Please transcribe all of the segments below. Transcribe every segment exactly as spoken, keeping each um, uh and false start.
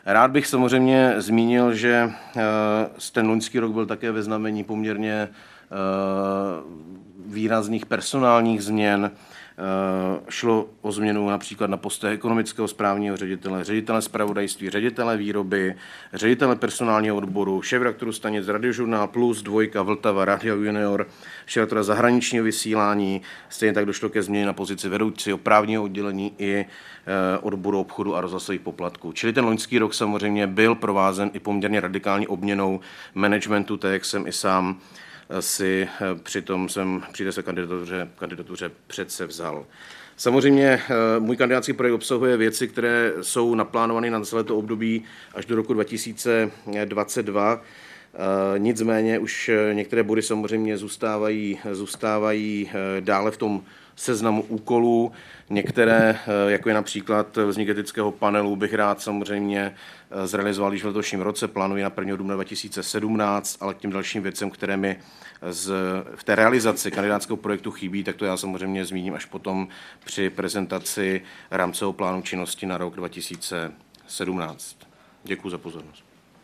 Rád bych samozřejmě zmínil, že ten loňský rok byl také ve znamení poměrně výrazných personálních změn. Šlo o změnu například na postech ekonomického správního ředitele, ředitele zpravodajství, ředitele výroby, ředitele personálního odboru, šéfredaktoru stanic Radiožurnál Plus, Dvojka, Vltava, Radio Junior, šéfredaktora zahraničního vysílání. Stejně tak došlo ke změně na pozici vedoucího právního oddělení i odboru obchodu a rozhlasových poplatků. Čili ten loňský rok samozřejmě byl provázen i poměrně radikální obměnou managementu, tak jak jsem i sám si přitom jsem při té kandidatuře, kandidatuře přece vzal. Samozřejmě můj kandidátský projekt obsahuje věci, které jsou naplánovány na celé to období až do roku dva tisíce dvacet dva. Nicméně už některé body samozřejmě zůstávají, zůstávají dále v tom seznamu úkolů. Některé, jako je například vznik etického panelu, bych rád samozřejmě zrealizoval již v letošním roce, plánuji na prvního dubna dva tisíce sedmnáct, ale k těm dalším věcem, které mi z, v té realizaci kandidátského projektu chybí, tak to já samozřejmě zmíním až potom při prezentaci rámcového plánu činnosti na rok dva tisíce sedmnáct. Děkuji za pozornost.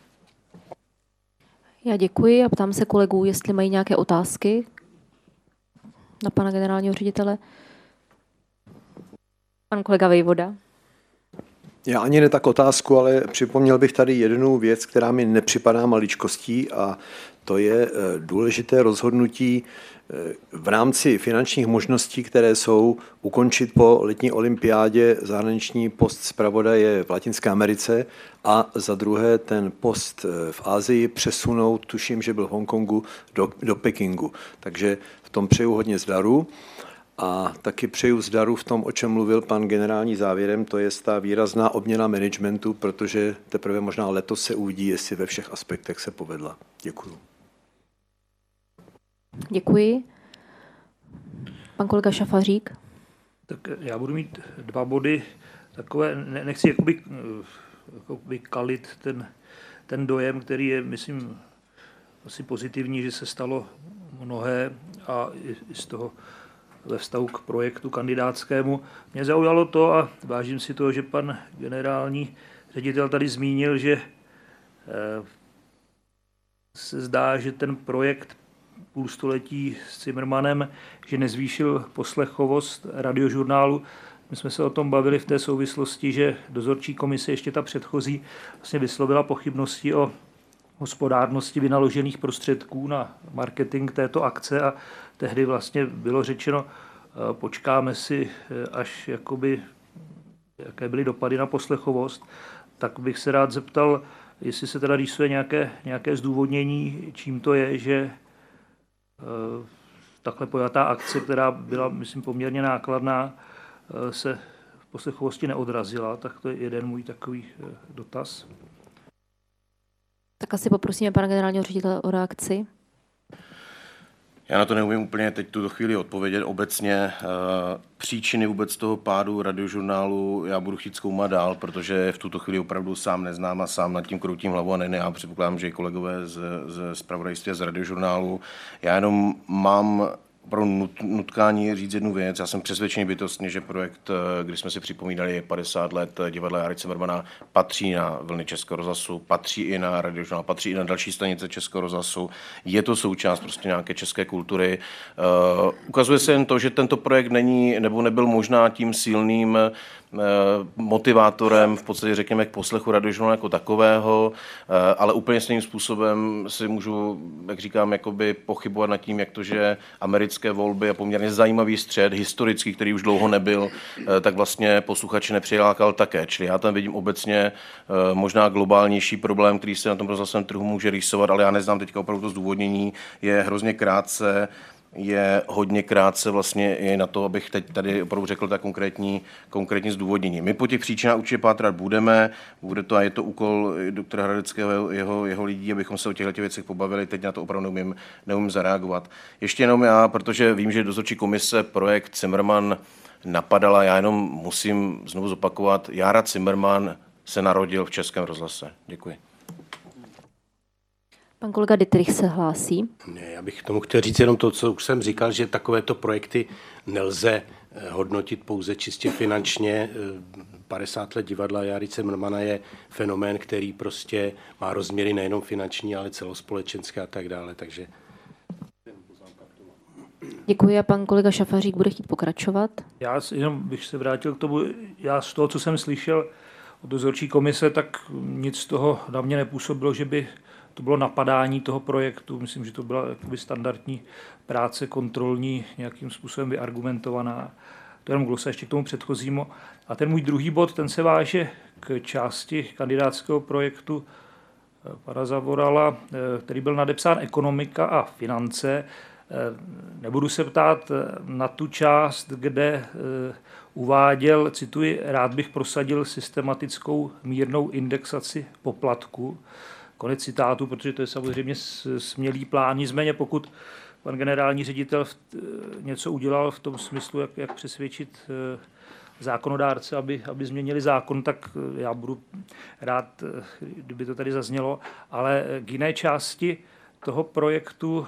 Já děkuji a ptám se kolegů, jestli mají nějaké otázky na pana generálního ředitele. Pan kolega Vejvoda. Já ani ne tak otázku, ale připomněl bych tady jednu věc, která mi nepřipadá maličkostí, a to je důležité rozhodnutí v rámci finančních možností, které jsou, ukončit po letní olympiádě zahraniční post zpravodaje v Latinské Americe a za druhé ten post v Asii přesunout, tuším, že byl v Hongkongu, do, do Pekingu. Takže v tom přeju hodně zdaru. A taky přeju zdaru v tom, o čem mluvil pan generální závěrem, to je ta výrazná obměna managementu, protože teprve možná letos se uvidí, jestli ve všech aspektech se povedla. Děkuju. Děkuji. Pan kolega Šafařík. Tak já budu mít dva body, takové, nechci jakoby, jakoby kalit ten, ten dojem, který je, myslím, asi pozitivní, že se stalo mnohé a i z toho ve vztahu k projektu kandidátskému. Mě zaujalo to a vážím si toho, že pan generální ředitel tady zmínil, že se zdá, že ten projekt půlstoletí s Zimmermanem, že nezvýšil poslechovost Radiožurnálu. My jsme se o tom bavili v té souvislosti, že dozorčí komise, ještě ta předchozí, vlastně vyslovila pochybnosti o hospodárnosti vynaložených prostředků na marketing této akce a tehdy vlastně bylo řečeno, počkáme si, až jakoby, jaké byly dopady na poslechovost. Tak bych se rád zeptal, jestli se teda rýsuje nějaké, nějaké zdůvodnění, čím to je, že takhle pojatá akce, která byla, myslím, poměrně nákladná, se v poslechovosti neodrazila. Tak to je jeden můj takový dotaz. Tak asi poprosíme pana generálního ředitele o reakci. Já na to neumím úplně teď tuto chvíli odpovědět. Obecně příčiny vůbec toho pádu Radiožurnálu já budu chtít zkoumat dál, protože v tuto chvíli opravdu sám neznám a sám nad tím kroutím hlavu a ne, já předpokládám, že i kolegové z, z zpravodajství a z Radiožurnálu. Já jenom mám opravdu nutkání říct jednu věc. Já jsem přesvědčený bytostně, že projekt, když jsme si připomínali padesát let divadla Jary Cimrmana, patří na vlny Českého rozhlasu, patří i na Radiožurnál, patří i na další stanice Českého rozhlasu. Je to součást prostě nějaké české kultury. Uh, ukazuje se jen to, že tento projekt není nebo nebyl možná tím silným motivátorem v podstatě řekněme k poslechu Radiožurnálu jako takového, ale úplně stejným způsobem si můžu, jak říkám, jakoby pochybovat nad tím, jak to, že americké volby a poměrně zajímavý střed, historický, který už dlouho nebyl, tak vlastně posluchače nepřilákal také. Čili já tam vidím obecně možná globálnější problém, který se na tom rozhlasovém trhu může rýsovat, ale já neznám teďka opravdu to zdůvodnění, je hrozně krátce, je hodně krátce vlastně i na to, abych teď tady opravdu řekl tak konkrétní, konkrétní zdůvodnění. My po těch příčinách určitě pátrat budeme, bude to a je to úkol doktora Hradeckého, jeho, jeho lidí, abychom se o těchto věcech pobavili, teď na to opravdu neumím, neumím zareagovat. Ještě jenom já, protože vím, že dozorčí komise projekt Zimmerman napadala, já jenom musím znovu zopakovat, Jára Zimmerman se narodil v Českém rozhlase. Děkuji. Pan kolega Dittrich se hlásí. Ne, já bych k tomu chtěl říct jenom to, co už jsem říkal, že takovéto projekty nelze hodnotit pouze čistě finančně. padesát let divadla Járy Cimrmana je fenomén, který prostě má rozměry nejenom finanční, ale celospolečenské a tak dále. Takže... Děkuji a pan kolega Šafařík bude chtít pokračovat. Já jenom bych se vrátil k tomu, já z toho, co jsem slyšel od dozorčí komise, tak nic z toho na mě nepůsobilo, že by to bylo napadání toho projektu. Myslím, že to byla jakoby standardní práce kontrolní, nějakým způsobem vyargumentovaná. To jenom glosa ještě k tomu předchozímu. A ten můj druhý bod, ten se váže k části kandidátského projektu pana Zavorala, který byl nadepsán ekonomika a finance. Nebudu se ptát na tu část, kde uváděl, cituji, rád bych prosadil systematickou mírnou indexaci poplatku. Konec citátu, protože to je samozřejmě smělý plán. Nicméně pokud pan generální ředitel něco udělal v tom smyslu, jak, jak přesvědčit zákonodárce, aby, aby změnili zákon, tak já budu rád, kdyby to tady zaznělo. Ale k jiné části toho projektu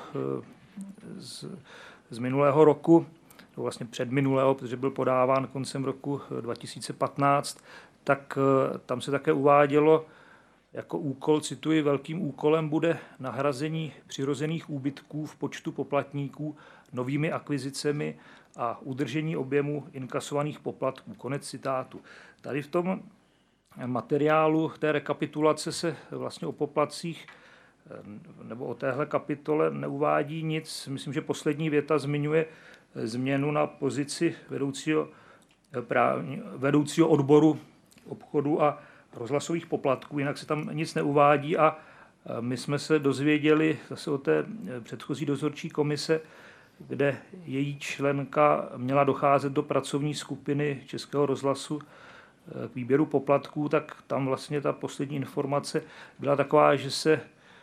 z, z minulého roku, no vlastně předminulého, protože byl podáván koncem roku dva tisíce patnáct, tak tam se také uvádělo, jako úkol, cituji, velkým úkolem bude nahrazení přirozených úbytků v počtu poplatníků novými akvizicemi a udržení objemu inkasovaných poplatků. Konec citátu. Tady v tom materiálu té rekapitulace se vlastně o poplatcích nebo o téhle kapitole neuvádí nic. Myslím, že poslední věta zmiňuje změnu na pozici vedoucího, právní, vedoucího odboru obchodu a rozhlasových poplatků, jinak se tam nic neuvádí a my jsme se dozvěděli zase o té předchozí dozorčí komise, kde její členka měla docházet do pracovní skupiny Českého rozhlasu k výběru poplatků, tak tam vlastně ta poslední informace byla taková, že se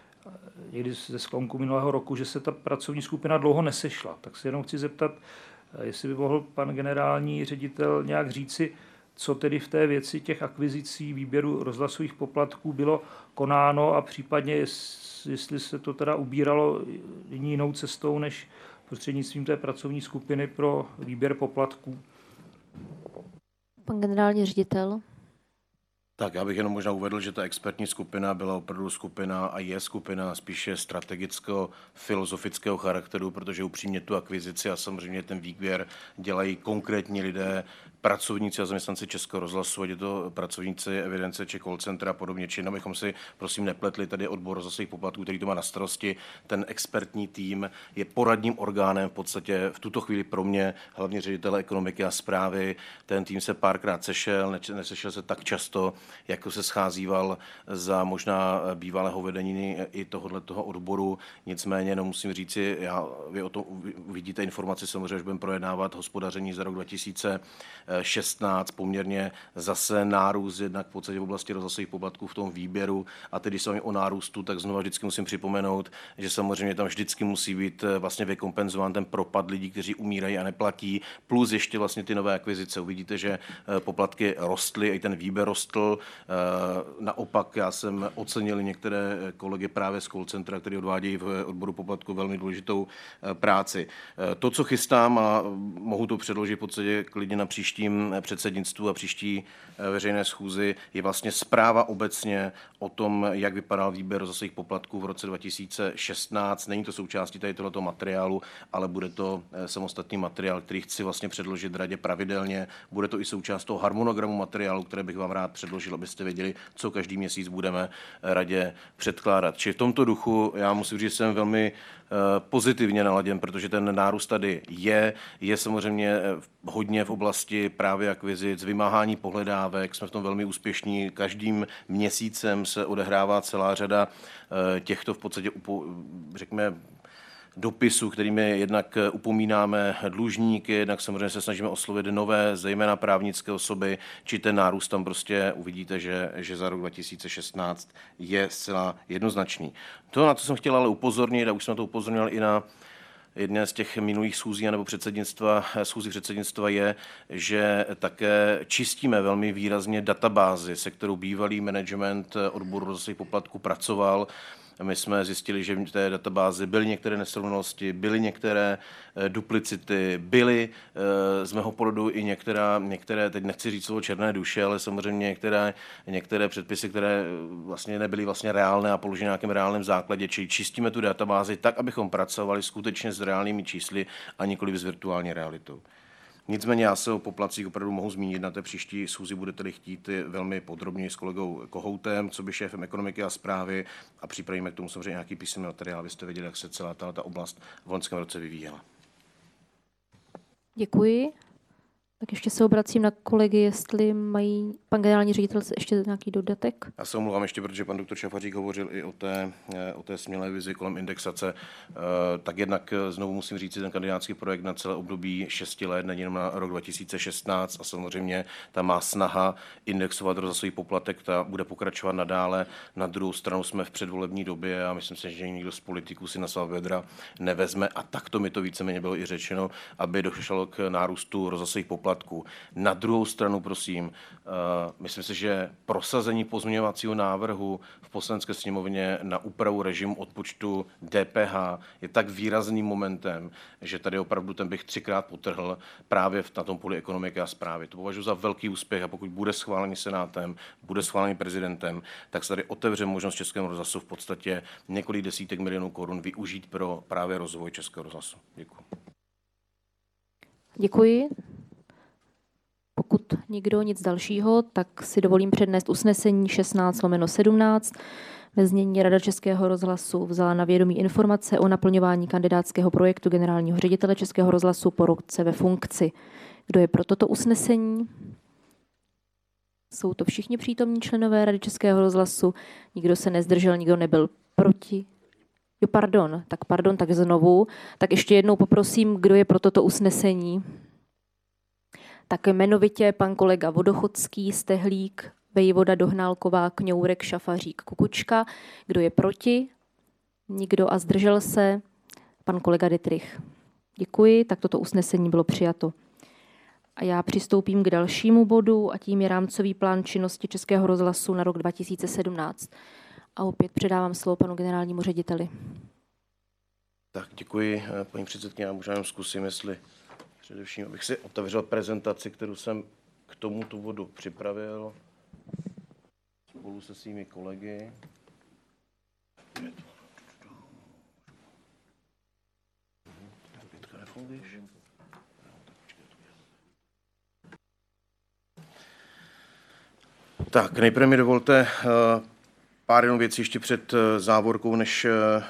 někdy ze sklonku minulého roku, že se ta pracovní skupina dlouho nesešla. Tak se jenom chci zeptat, jestli by mohl pan generální ředitel nějak říci, co tedy v té věci těch akvizicí výběru rozhlasových poplatků bylo konáno a případně jestli se to teda ubíralo jinou cestou než prostřednictvím té pracovní skupiny pro výběr poplatků. Pan generální ředitel. Tak já bych jenom možná uvedl, že ta expertní skupina byla opravdu skupina a je skupina spíše strategicko-filozofického charakteru, protože upřímně tu akvizici a samozřejmě ten výběr dělají konkrétní lidé, pracovníci a zaměstnanci Českého rozhlasu, ať je to pracovníci evidence či call centra a podobně, či abychom si prosím nepletli tady odbor rozhlasových poplatků, který to má na starosti. Ten expertní tým je poradním orgánem v podstatě v tuto chvíli pro mě, hlavně ředitele ekonomiky a správy. Ten tým se párkrát sešel, nesešel se tak často, jako se scházíval za možná bývalého vedení i tohohle toho odboru. Nicméně jenom musím říci, já, vy o tom vidíte informaci, samozřejmě, že budeme projednávat hospodaření za rok dva tisíce šestnáct, poměrně zase nárůst jednak v podstatě v oblasti rozhlasových poplatků v tom výběru. A tedy se o nárůstu, tak znova vždycky musím připomenout, že samozřejmě tam vždycky musí být vlastně vykompenzován ten propad lidí, kteří umírají a neplatí, plus ještě vlastně ty nové akvizice. Uvidíte, že poplatky rostly, i ten výběr rostl. Naopak já jsem ocenil některé kolegy právě z call centra, kteří odvádějí v odboru poplatku velmi důležitou práci. To, co chystám, a mohu to předložit v podstatě klidně na příštím předsednictvu a příští veřejné schůzi, je vlastně zpráva obecně o tom, jak vypadal výběr rozhlasových poplatků v roce dva tisíce šestnáct. Není to součástí tady tohoto materiálu, ale bude to samostatný materiál, který chci vlastně předložit radě pravidelně. Bude to i součást toho harmonogramu materiálu, které bych vám rád předložil, abyste věděli, co každý měsíc budeme radě předkládat. Či v tomto duchu já musím říct, že jsem velmi pozitivně naladěn, protože ten nárůst tady je, je samozřejmě hodně v oblasti právě akvizic, vymáhání pohledávek, jsme v tom velmi úspěšní, každým měsícem se odehrává celá řada těchto v podstatě, řekněme, dopisů, kterými jednak upomínáme dlužníky, jednak samozřejmě se snažíme oslovit nové, zejména právnické osoby, či ten nárůst tam prostě uvidíte, že, že za rok dva tisíce šestnáct je zcela jednoznačný. To, na co jsem chtěl ale upozornit, a už jsem to upozornil i na jedné z těch minulých schůzí nebo předsednictva, schůzí předsednictva, je, že také čistíme velmi výrazně databázi, se kterou bývalý management odboru rozhlasových poplatků pracoval. My jsme zjistili, že v té databázi byly některé nesrovnalosti, byly některé duplicity, byly z mého pohledu i některá, některé, teď nechci říct slovo černé duše, ale samozřejmě některé, některé předpisy, které vlastně nebyly vlastně reálné a položeny na nějakém reálném základě, čili čistíme tu databázi tak, abychom pracovali skutečně s reálnými čísly a nikoli s virtuální realitou. Nicméně já se o poplatcích opravdu mohu zmínit, na té příští schůzi budete-li chtít velmi podrobně s kolegou Kohoutem, co by šéfem ekonomiky a správy, a připravíme k tomu samozřejmě nějaký písemný materiál, abyste věděli, jak se celá ta, ta oblast v loňském roce vyvíjela. Děkuji. Tak ještě se obracím na kolegy, jestli mají pan generální ředitel ještě nějaký dodatek. Já se omlouvám ještě, protože pan doktor Šafařík hovořil i o té, o té smělé vizi kolem indexace. Tak jednak znovu musím říct, že ten kandidátský projekt na celé období šesti let, není jenom na rok dva tisíce šestnáct, a samozřejmě ta má snaha indexovat rozhlasový poplatek, ta bude pokračovat nadále. Na druhou stranu jsme v předvolební době a myslím si, že nikdo z politiků si na svá bedra nevezme, a takto mi to víceméně bylo i řečeno, aby došlo k nárůstu rozhlasových poplatků. Na druhou stranu, prosím, uh, myslím si, že prosazení pozměňovacího návrhu v Poslanecké sněmovně na úpravu režimu odpočtu D P H je tak výrazným momentem, že tady opravdu ten bych třikrát potrhl právě na tom poli ekonomiky a správy. To považuji za velký úspěch, a pokud bude schválený senátem, bude schválený prezidentem, tak se tady otevře možnost Českému rozhlasu v podstatě několik desítek milionů korun využít pro právě rozvoj Českého rozhlasu. Děkuji. Děkuji. Pokud nikdo nic dalšího, tak si dovolím přednést usnesení šestnáct lomeno sedmnáct. Ve znění Rada Českého rozhlasu vzala na vědomí informace o naplňování kandidátského projektu generálního ředitele Českého rozhlasu po roce ve funkci. Kdo je pro toto usnesení? Jsou to všichni přítomní členové Rady Českého rozhlasu. Nikdo se nezdržel, nikdo nebyl proti. Jo, pardon, tak pardon, tak znovu. Tak ještě jednou poprosím, kdo je pro toto usnesení. Tak jmenovitě pan kolega Vodochodský, Stehlík, Vejvoda, Dohnálková, Kňourek, Šafařík, Kukučka. Kdo je proti? Nikdo a zdržel se? Pan kolega Dittrich. Děkuji, tak toto usnesení bylo přijato. A já přistoupím k dalšímu bodu, a tím je rámcový plán činnosti Českého rozhlasu na rok dva tisíce sedmnáct. A opět předávám slovo panu generálnímu řediteli. Tak děkuji, paní předsedkyně. Já možná zkusím, jestli především, abych si otevřel prezentaci, kterou jsem k tomuto bodu připravil spolu se svými kolegy. Tak, nejprve mi dovolte pár jenom věcí ještě před závorkou, než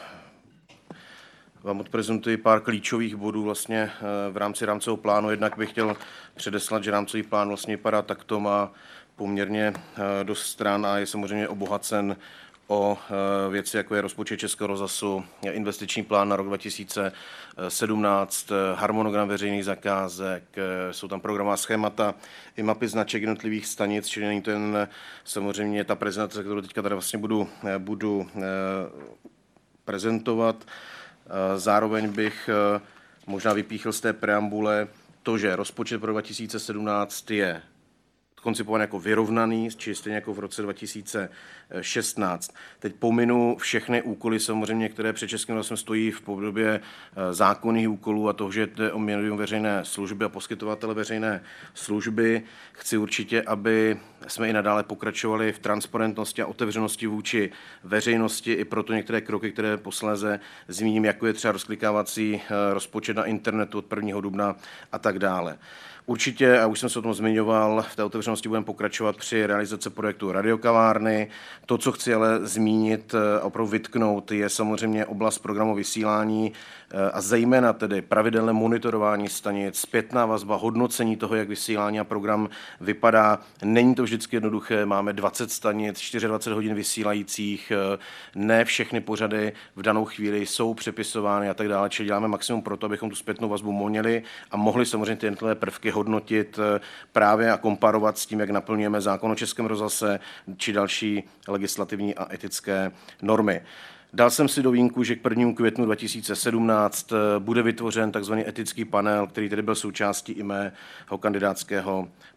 vám odprezentuji pár klíčových bodů vlastně v rámci rámcového plánu. Jednak bych chtěl předeslat, že rámcový plán vlastně vypadá takto, má poměrně dost stran a je samozřejmě obohacen o věci, jako je rozpočet Českého rozhlasu, investiční plán na rok dva tisíce sedmnáct, harmonogram veřejných zakázek, jsou tam programová schémata i mapy značek jednotlivých stanic, čili není to jen samozřejmě ta prezentace, kterou teďka tady vlastně budu, budu prezentovat. Zároveň bych možná vypíchl z té preambule to, že rozpočet pro dva tisíce sedmnáct je koncipovaný jako vyrovnaný, či stejně jako v roce dva tisíce šestnáct. Teď pominu všechny úkoly, samozřejmě, které před Českým rozhlasem stojí v podobě zákonných úkolů a toho, že jde o médium veřejné služby a poskytovatele veřejné služby. Chci určitě, aby jsme i nadále pokračovali v transparentnosti a otevřenosti vůči veřejnosti, i proto některé kroky, které posléze zmíním, jako je třeba rozklikávací rozpočet na internetu od prvního dubna a tak dále. Určitě, a už jsem se o tom zmiňoval, v té otevřenosti budeme pokračovat při realizaci projektu radiokavárny. To, co chci ale zmínit a opravdu vytknout, je samozřejmě oblast programu vysílání a zejména tedy pravidelné monitorování stanic, zpětná vazba, hodnocení toho, jak vysílání a program vypadá. Není to vždycky jednoduché, máme dvacet stanic, dvacet čtyři hodin vysílajících, ne všechny pořady v danou chvíli jsou přepisovány a tak dále, čili děláme maximum pro to, abychom tu zpětnou vazbu měli a mohli samozřejmě ty jednotlivé prvky hodnotit právě a komparovat s tím, jak naplňujeme zákon o Českém rozhlase či další legislativní a etické normy. Dal jsem si do vínku, že k prvnímu květnu dva tisíce sedmnáct bude vytvořen tzv. Etický panel, který tedy byl součástí i mého kandidátského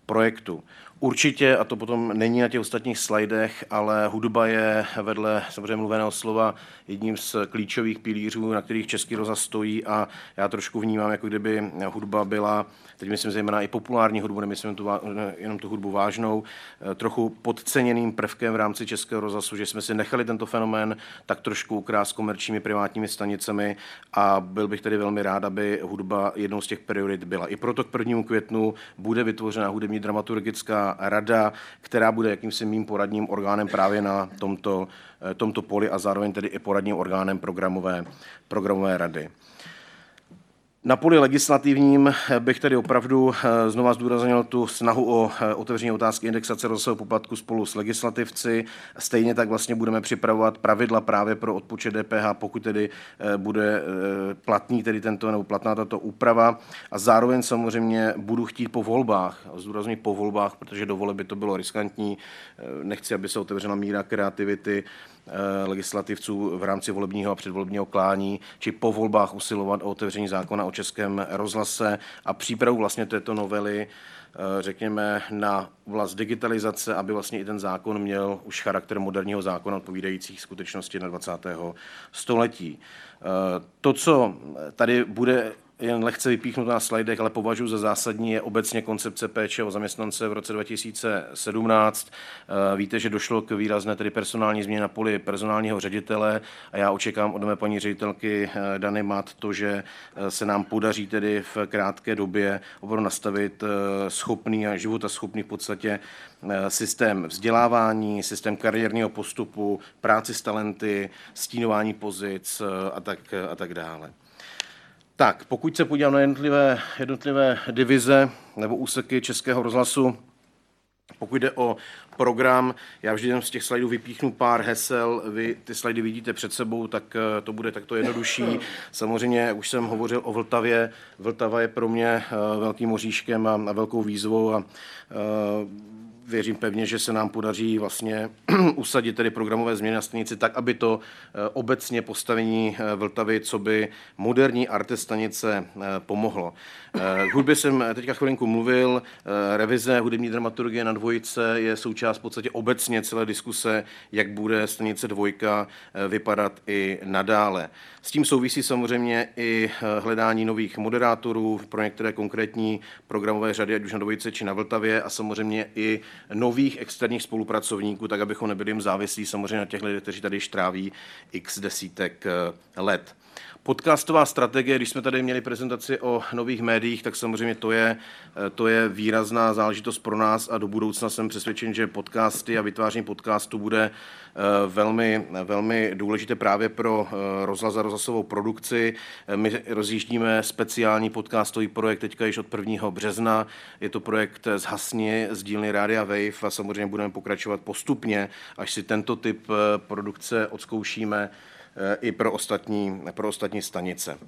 projektu. Určitě, a to potom není na těch ostatních slajdech, ale hudba je vedle samozřejmě mluveného slova jedním z klíčových pilířů, na kterých Český rozhlas stojí, a já trošku vnímám, jako kdyby hudba byla, teď myslím zejména i populární hudbu, nemyslím tu, jenom tu hudbu vážnou, trochu podceněným prvkem v rámci Českého rozhlasu, že jsme si nechali tento fenomén tak trošku ukrást komerčními privátními stanicemi, a byl bych tedy velmi rád, aby hudba jednou z těch priorit byla. I proto k prvnímu květnu bude vytvořena hudební dramaturgická rada, která bude jakýmsi mým poradním orgánem právě na tomto, tomto poli a zároveň tedy i poradním orgánem programové, programové rady. Na poli legislativním bych tedy opravdu znova zdůraznil tu snahu o otevření otázky indexace rozhlasového poplatku spolu s legislativci. Stejně tak vlastně budeme připravovat pravidla právě pro odpočet D P H, pokud tedy bude platný tedy tento nebo platná tato úprava. A zároveň samozřejmě budu chtít po volbách, zdůrazňuji po volbách, protože do voleb by to bylo riskantní. Nechci, aby se otevřela míra kreativity legislativců v rámci volebního a předvolebního klání, či po volbách usilovat o otevření zákona o Českém rozhlase a přípravu vlastně této novely, řekněme, na oblast digitalizace, aby vlastně i ten zákon měl už charakter moderního zákona odpovídajících skutečnosti na dvacátého století. To, co tady bude jen lehce vypíchnuto na slajdech, ale považuji za zásadní, je obecně koncepce péče o zaměstnance v roce dva tisíce sedmnáct. Víte, že došlo k výrazné tedy personální změně na poli personálního ředitele a já očekávám od mé paní ředitelky Dany Mat to, že se nám podaří tedy v krátké době opravdu nastavit schopný a životaschopný v podstatě systém vzdělávání, systém kariérního postupu, práci s talenty, stínování pozic a tak, a tak dále. Tak, pokud se podívám na jednotlivé, jednotlivé divize nebo úseky Českého rozhlasu, pokud jde o program, já vždy z těch slajdů vypíchnu pár hesel, vy ty slajdy vidíte před sebou, tak to bude takto jednodušší. Samozřejmě už jsem hovořil o Vltavě. Vltava je pro mě velkým oříškem a velkou výzvou a věřím pevně, že se nám podaří vlastně usadit tedy programové změny na stanici tak, aby to obecně postavení Vltavy, co by moderní arte stanice pomohlo. K hudbě jsem teďka chvilinku mluvil, revize hudební dramaturgie na Dvojice je součást v podstatě obecně celé diskuse, jak bude stanice Dvojka vypadat i nadále. S tím souvisí samozřejmě i hledání nových moderátorů pro některé konkrétní programové řady, ať už na Dvojice či na Vltavě, a samozřejmě i nových externích spolupracovníků, tak abychom nebyli jim závislí samozřejmě na těch lidech, kteří tady již tráví x desítek let. Podcastová strategie, když jsme tady měli prezentaci o nových médiích, tak samozřejmě to je, to je výrazná záležitost pro nás a do budoucna jsem přesvědčen, že podcasty a vytváření podcastu bude velmi, velmi důležité právě pro rozhlas a rozhlasovou produkci. My rozjíždíme speciální podcastový projekt teďka již od prvního března. Je to projekt z Hasni, z dílny Rádia Wave a samozřejmě budeme pokračovat postupně, až si tento typ produkce odzkoušíme i pro ostatní, pro ostatní stanice.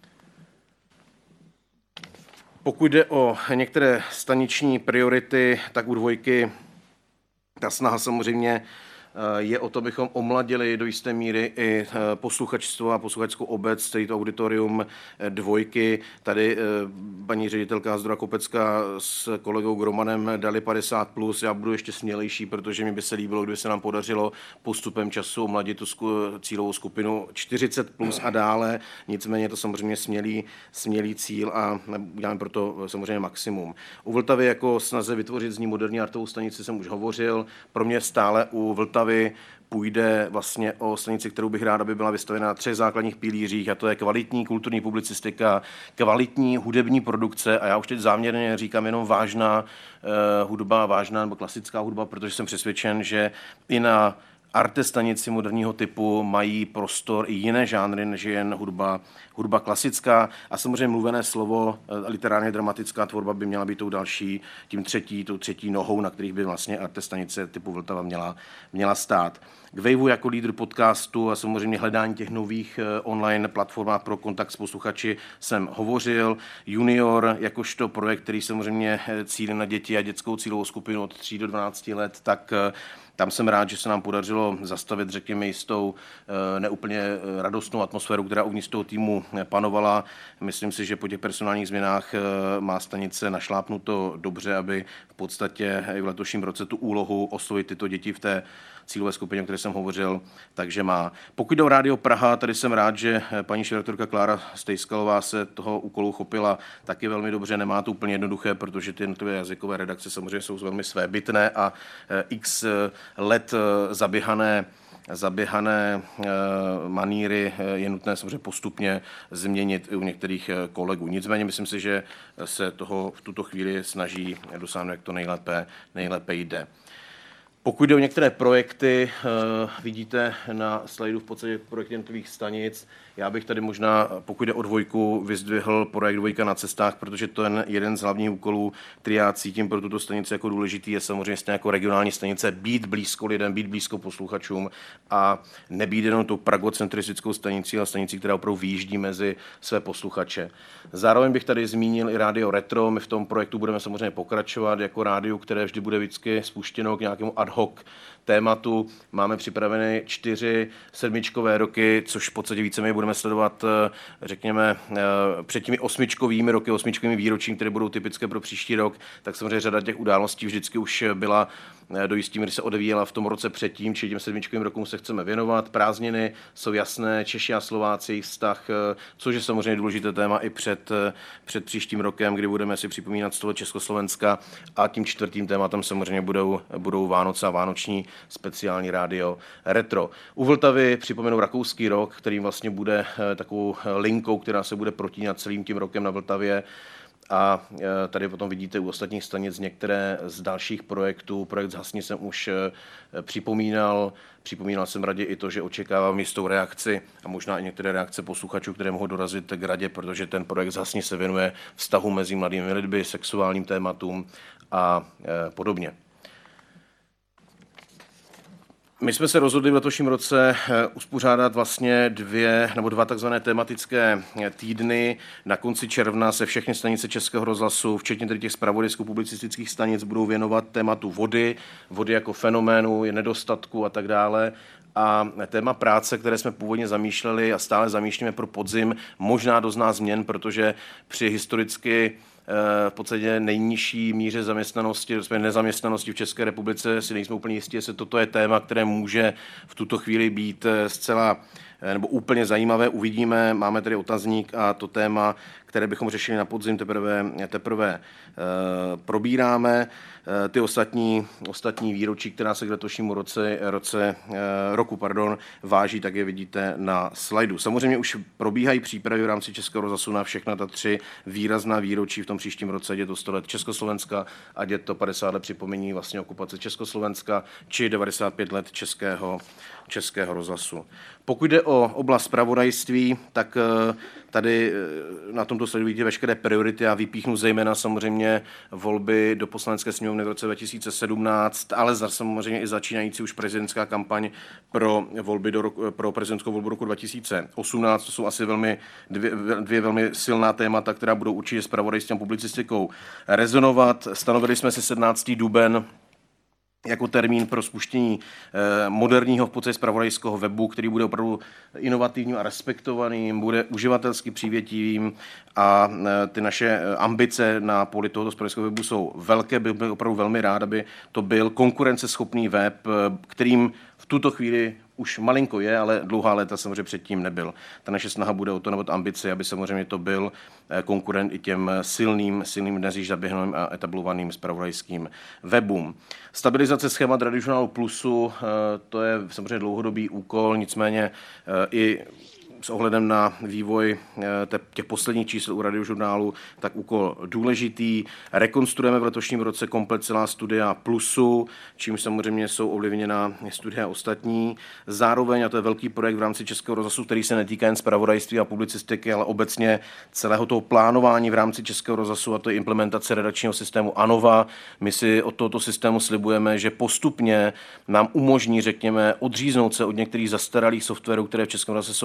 Pokud jde o některé staniční priority, tak u Dvojky ta snaha samozřejmě je o to, abychom omladili do jisté míry i posluchačstvo a posluchačskou obec, celý to auditorium Dvojky. Tady paní ředitelka Zdora Kopecká s kolegou Gromanem dali padesát plus. Já budu ještě smělejší, protože mi by se líbilo, kdyby se nám podařilo postupem času omladit tu cílovou skupinu čtyřicet plus a dále. Nicméně je to samozřejmě smělý, smělý cíl a děláme proto samozřejmě maximum. U Vltavy jako snaze vytvořit z ní moderní artovou stanici jsem už hovořil. Pro mě stále u Vltavy půjde vlastně o stanici, kterou bych rád, aby byla vystavena na třech základních pilířích, a to je kvalitní kulturní publicistika, kvalitní hudební produkce, a já už teď záměrně říkám jenom vážná uh, hudba, vážná nebo klasická hudba, protože jsem přesvědčen, že i na arte stanici moderního typu mají prostor i jiné žánry, než jen hudba, hudba klasická, a samozřejmě mluvené slovo, literárně dramatická tvorba by měla být tou další, tím třetí, tou třetí nohou, na kterých by vlastně arte stanice typu Vltava měla, měla stát. K Waveu jako lídr podcastu a samozřejmě hledání těch nových online platformách pro kontakt s posluchači jsem hovořil. Junior jakožto projekt, který samozřejmě cílí na děti a dětskou cílovou skupinu od tří do dvanácti let, tak Tam jsem rád, že se nám podařilo zastavit, řekněme, jistou neúplně radostnou atmosféru, která uvnitř toho týmu panovala. Myslím si, že po těch personálních změnách má stanice našlápnuto dobře, aby v podstatě i v letošním roce tu úlohu oslovit tyto děti v té cílové skupině, o které jsem hovořil, takže má. Pokud jde o Rádio Praha, tady jsem rád, že paní šéfredaktorka Klára Stejskalová se toho úkolu chopila taky velmi dobře. Nemá to úplně jednoduché, protože ty jednotlivé jazykové redakce samozřejmě jsou velmi svébytné a x let zaběhané zaběhané maníry je nutné samozřejmě postupně změnit i u některých kolegů. Nicméně myslím si, že se toho v tuto chvíli snaží dosáhnout, jak to nejlépe, nejlépe jde. Pokud jde o některé projekty, vidíte na slajdu v podstatě projekty jednotlivých stanic. Já bych tady možná, pokud jde o dvojku, vyzdvihl projekt Dvojka na cestách, protože to je jeden z hlavních úkolů, který já cítím pro tuto stanici jako důležitý, je samozřejmě stejně jako regionální stanice být blízko lidem, být blízko posluchačům a nebýt jenom tou pragocentristickou stanicí, ale stanicí, která opravdu vyjíždí mezi své posluchače. Zároveň bych tady zmínil i rádio Retro. My v tom projektu budeme samozřejmě pokračovat jako rádio, které vždy bude vždycky spuštěno k nějakému ad hoc tématu. Máme připraveny čtyři sedmičkové roky, což v podstatě víceméně budeme sledovat, řekněme, před těmi osmičkovými roky, osmičkovými výročím, které budou typické pro příští rok, tak samozřejmě řada těch událostí vždycky už byla do jistý míry se odevíjela v tom roce předtím, či těm sedmičkovým rokům se chceme věnovat. Prázdniny jsou jasné, Češi a Slováci, jejich vztah, což je samozřejmě důležité téma i před, před příštím rokem, kdy budeme si připomínat sto let Československa a tím čtvrtým tématem samozřejmě budou, budou Vánoce a vánoční speciální rádio Retro. U Vltavy připomenu rakouský rok, který vlastně bude takovou linkou, která se bude protínat celým tím rokem na Vltavě. A tady potom vidíte u ostatních stanic některé z dalších projektů. Projekt Zhasni jsem už připomínal. Připomínal jsem radě i to, že očekávám jistou reakci a možná i některé reakce posluchačů, které mohou dorazit k radě, protože ten projekt Zhasni se věnuje vztahu mezi mladými lidmi, sexuálním tématům a podobně. My jsme se rozhodli v letošním roce uspořádat vlastně dvě nebo dva takzvané tematické týdny. Na konci června se všechny stanice Českého rozhlasu, včetně tedy těch zpravodajsko-publicistických stanic, budou věnovat tématu vody, vody jako fenoménu, je nedostatku a tak dále. A téma práce, které jsme původně zamýšleli a stále zamýšlíme pro podzim, možná dozná změn, protože při historicky v podstatě nejnižší míře zaměstnanosti, nezaměstnanosti v České republice si nejsme úplně jistí, jestli toto je téma, které může v tuto chvíli být zcela nebo úplně zajímavé. Uvidíme, máme tady otazník a to téma, které bychom řešili na podzim, teprve, teprve e, probíráme. E, ty ostatní, ostatní výročí, která se k letošnímu roce, roce, e, roku pardon, váží, tak je vidíte na slajdu. Samozřejmě už probíhají přípravy v rámci Českého rozhlasu na všechna ta tři výrazná výročí v tom příštím roce, ať je to sto let Československa, ať je to padesát let připomení vlastně okupace Československa, či devadesát pět let Českého, Českého rozhlasu. Pokud jde o oblast zpravodajství, tak tady na tomto sledují veškeré priority a vypíchnu zejména samozřejmě volby do Poslanecké sněmovny v roce dva tisíce sedmnáct, ale samozřejmě i začínající už prezidentská kampaň pro volby do roku, pro prezidentskou volbu roku dva tisíce osmnáct. To jsou asi velmi dvě, dvě velmi silná témata, která budou určitě zpravodajstvím a publicistikou rezonovat. Stanovili jsme si sedmnáctého duben jako termín pro spuštění moderního v podstatě zpravodajského webu, který bude opravdu inovativním a respektovaným, bude uživatelsky přívětivým a ty naše ambice na poli tohoto zpravodajského webu jsou velké. Byl bych opravdu velmi rád, aby to byl konkurenceschopný web, kterým v tuto chvíli už malinko je, ale dlouhá léta samozřejmě předtím nebyl. Ta naše snaha bude o to, nebo ambice, aby samozřejmě to byl konkurent i těm silným, silným dnes již zaběhnulým a etablovaným zpravodajským webům. Stabilizace schémat Radiožurnálu Plusu, to je samozřejmě dlouhodobý úkol, nicméně i s ohledem na vývoj těch posledních čísel u Radiožurnálu, tak úkol důležitý. Rekonstruujeme v letošním roce komplet celá studia Plusu, čím samozřejmě jsou ovlivněna studia ostatní. Zároveň, a to je velký projekt v rámci Českého rozhlasu, který se netýká jen zpravodajství a publicistiky, ale obecně celého toho plánování v rámci Českého rozhlasu, a to je implementace redakčního systému ANOVA. My si od tohoto systému slibujeme, že postupně nám umožní, řekněme, odříznout se od některých zastaralých softwarů, které v Českém rozhlasu jsou používány,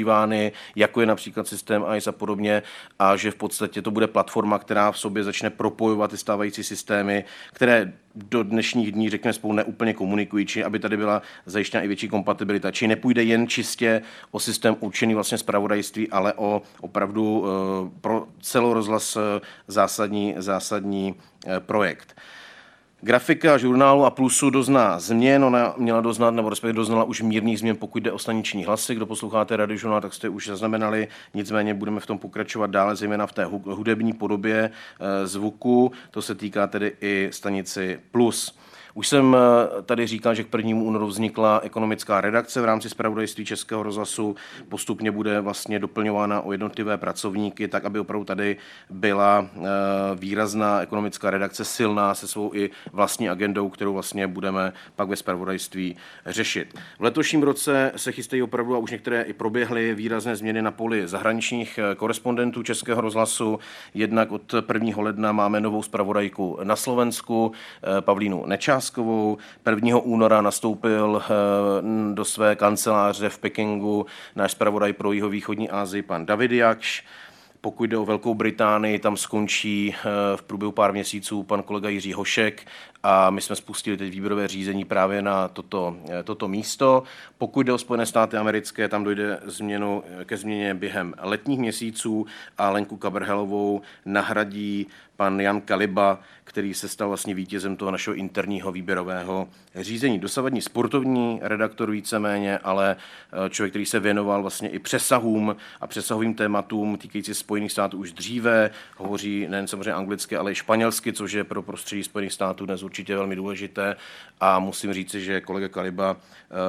využívány, jako je například systém I C E a podobně, a že v podstatě to bude platforma, která v sobě začne propojovat ty stávající systémy, které do dnešních dní, řekněme, spolu neúplně komunikují, či aby tady byla zajištěna i větší kompatibilita. Či nepůjde jen čistě o systém určený vlastně zpravodajství, ale o opravdu pro celou rozhlas zásadní, zásadní projekt. Grafika žurnálu A plusu dozná změn, ona měla doznat, nebo respektive doznala už mírných změn, pokud jde o staniční hlasy. Kdo posloucháte radiožurnál, tak jste už zaznamenali, nicméně budeme v tom pokračovat dále, zejména v té hudební podobě zvuku, to se týká tedy i stanici Plus. Už jsem tady říkal, že k prvnímu únoru vznikla ekonomická redakce v rámci zpravodajství Českého rozhlasu. Postupně bude vlastně doplňována o jednotlivé pracovníky, tak aby opravdu tady byla výrazná ekonomická redakce, silná se svou i vlastní agendou, kterou vlastně budeme pak ve zpravodajství řešit. V letošním roce se chystají opravdu, a už některé i proběhly, výrazné změny na poli zahraničních korespondentů Českého rozhlasu. Jednak od prvního ledna máme novou zpravodajku na Slovensku, Pavlínu Nečas. prvního února nastoupil do své kanceláře v Pekingu náš zpravodaj pro jihovýchodní Asii pan David Jakš. Pokud jde o Velkou Británii, tam skončí v průběhu pár měsíců pan kolega Jiří Hošek a my jsme spustili teď výběrové řízení právě na toto, toto místo. Pokud jde o Spojené státy americké, tam dojde změnu, ke změně během letních měsíců a Lenku Kabrhelovou nahradí pan Jan Kaliba, který se stal vlastně vítězem toho našeho interního výběrového řízení. Dosavadní sportovní redaktor víceméně, ale člověk, který se věnoval vlastně i přesahům a přesahovým tématům týkající Spojených států už dříve, hovoří nejen samozřejmě anglicky, ale i španělsky, což je pro prostředí Spojených států dnes určitě velmi důležité, a musím říci, že kolega Kaliba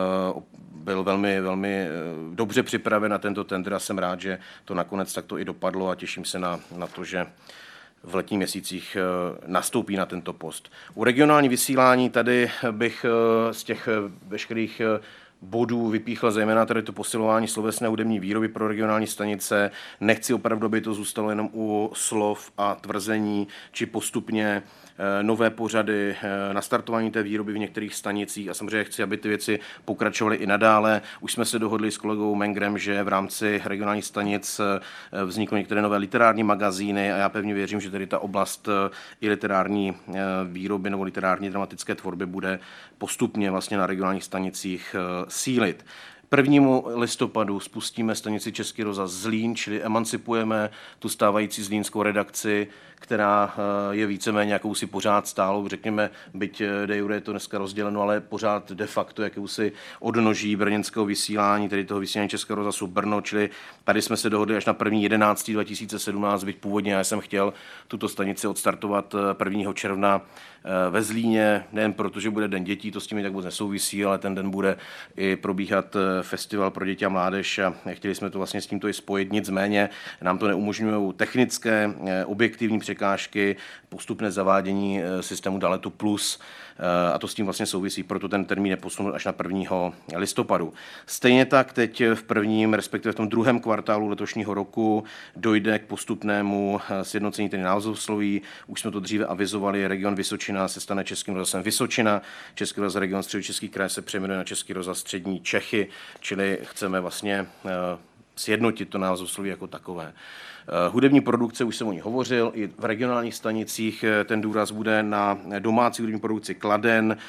byl velmi, velmi dobře připraven na tento tender a jsem rád, že to nakonec takto i dopadlo a těším se na, na to, že v letních měsících nastoupí na tento post. U regionální vysílání tady bych z těch veškerých bodů vypíchl zejména tady to posilování slovesné hudební výroby pro regionální stanice. Nechci opravdu, aby to zůstalo jenom u slov a tvrzení, či postupně nové pořady, nastartování té výroby v některých stanicích a samozřejmě chci, aby ty věci pokračovaly i nadále. Už jsme se dohodli s kolegou Mengrem, že v rámci regionálních stanic vznikly některé nové literární magazíny a já pevně věřím, že tady ta oblast i literární výroby nebo literární dramatické tvorby bude postupně vlastně na regionálních stanicích sílit. prvnímu listopadu spustíme stanici Český rozhlas Zlín, čili emancipujeme tu stávající zlínskou redakci, která je víceméně jakousi pořád stálou, řekněme, byť de jure je to dneska rozděleno, ale pořád de facto jakousi odnoží brněnského vysílání, tedy toho vysílání Českého rozhlasu Brno, čili tady jsme se dohodli až na první jedenáctého dva tisíce sedmnáct, byť původně já jsem chtěl tuto stanici odstartovat prvního června ve Zlíně, nejen proto, že bude Den dětí, to s tím tak moc nesouvisí, ale ten den bude i probíhat festival pro děti a mládež a chtěli jsme to vlastně s tímto i spojit, nicméně nám to neumožňují technické, objektivní překážky, postupné zavádění systému Daletu Plus a to s tím vlastně souvisí, proto ten termín je posunut až na prvního listopadu. Stejně tak teď v prvním, respektive v tom druhém kvartálu letošního roku dojde k postupnému sjednocení tedy názvosloví. Už jsme to dříve avizovali, region Vysočina se stane Českým rozhlasem Vysočina, Český rozhlas region Středočeský kraj se přejmenuje na Český rozhlas Střední Čechy, čili chceme vlastně sjednotit to názvosloví jako takové. Hudební produkce, už jsem o ní hovořil, i v regionálních stanicích ten důraz bude na domácí hudební produkci kladen.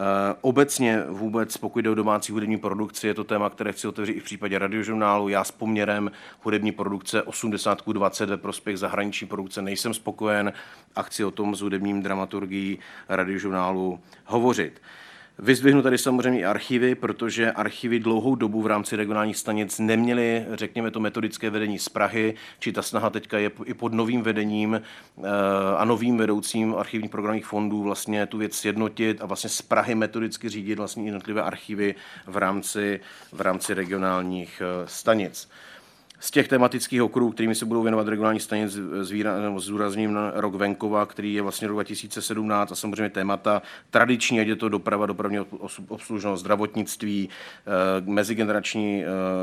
Obecně vůbec, pokud jde o domácí hudební produkci, je to téma, které chci otevřít i v případě radiožurnálu. Já s poměrem hudební produkce osmdesát ku dvaceti ve prospěch zahraniční produkce nejsem spokojen a chci o tom s hudebním dramaturgií radiožurnálu hovořit. Vyzdvihnu tady samozřejmě i archivy, protože archivy dlouhou dobu v rámci regionálních stanic neměly, řekněme, to metodické vedení z Prahy, či ta snaha teďka je i pod novým vedením a novým vedoucím archivních programových fondů vlastně tu věc sjednotit a vlastně z Prahy metodicky řídit vlastně jednotlivé archivy v rámci, v rámci regionálních stanic. Z těch tematických okruhů, kterými se budou věnovat regionální stanic, zdůrazním rok venkova, který je vlastně rok dva tisíce sedmnáct a samozřejmě témata tradiční, ať je to doprava, dopravní obslužnost, zdravotnictví, mezigenerační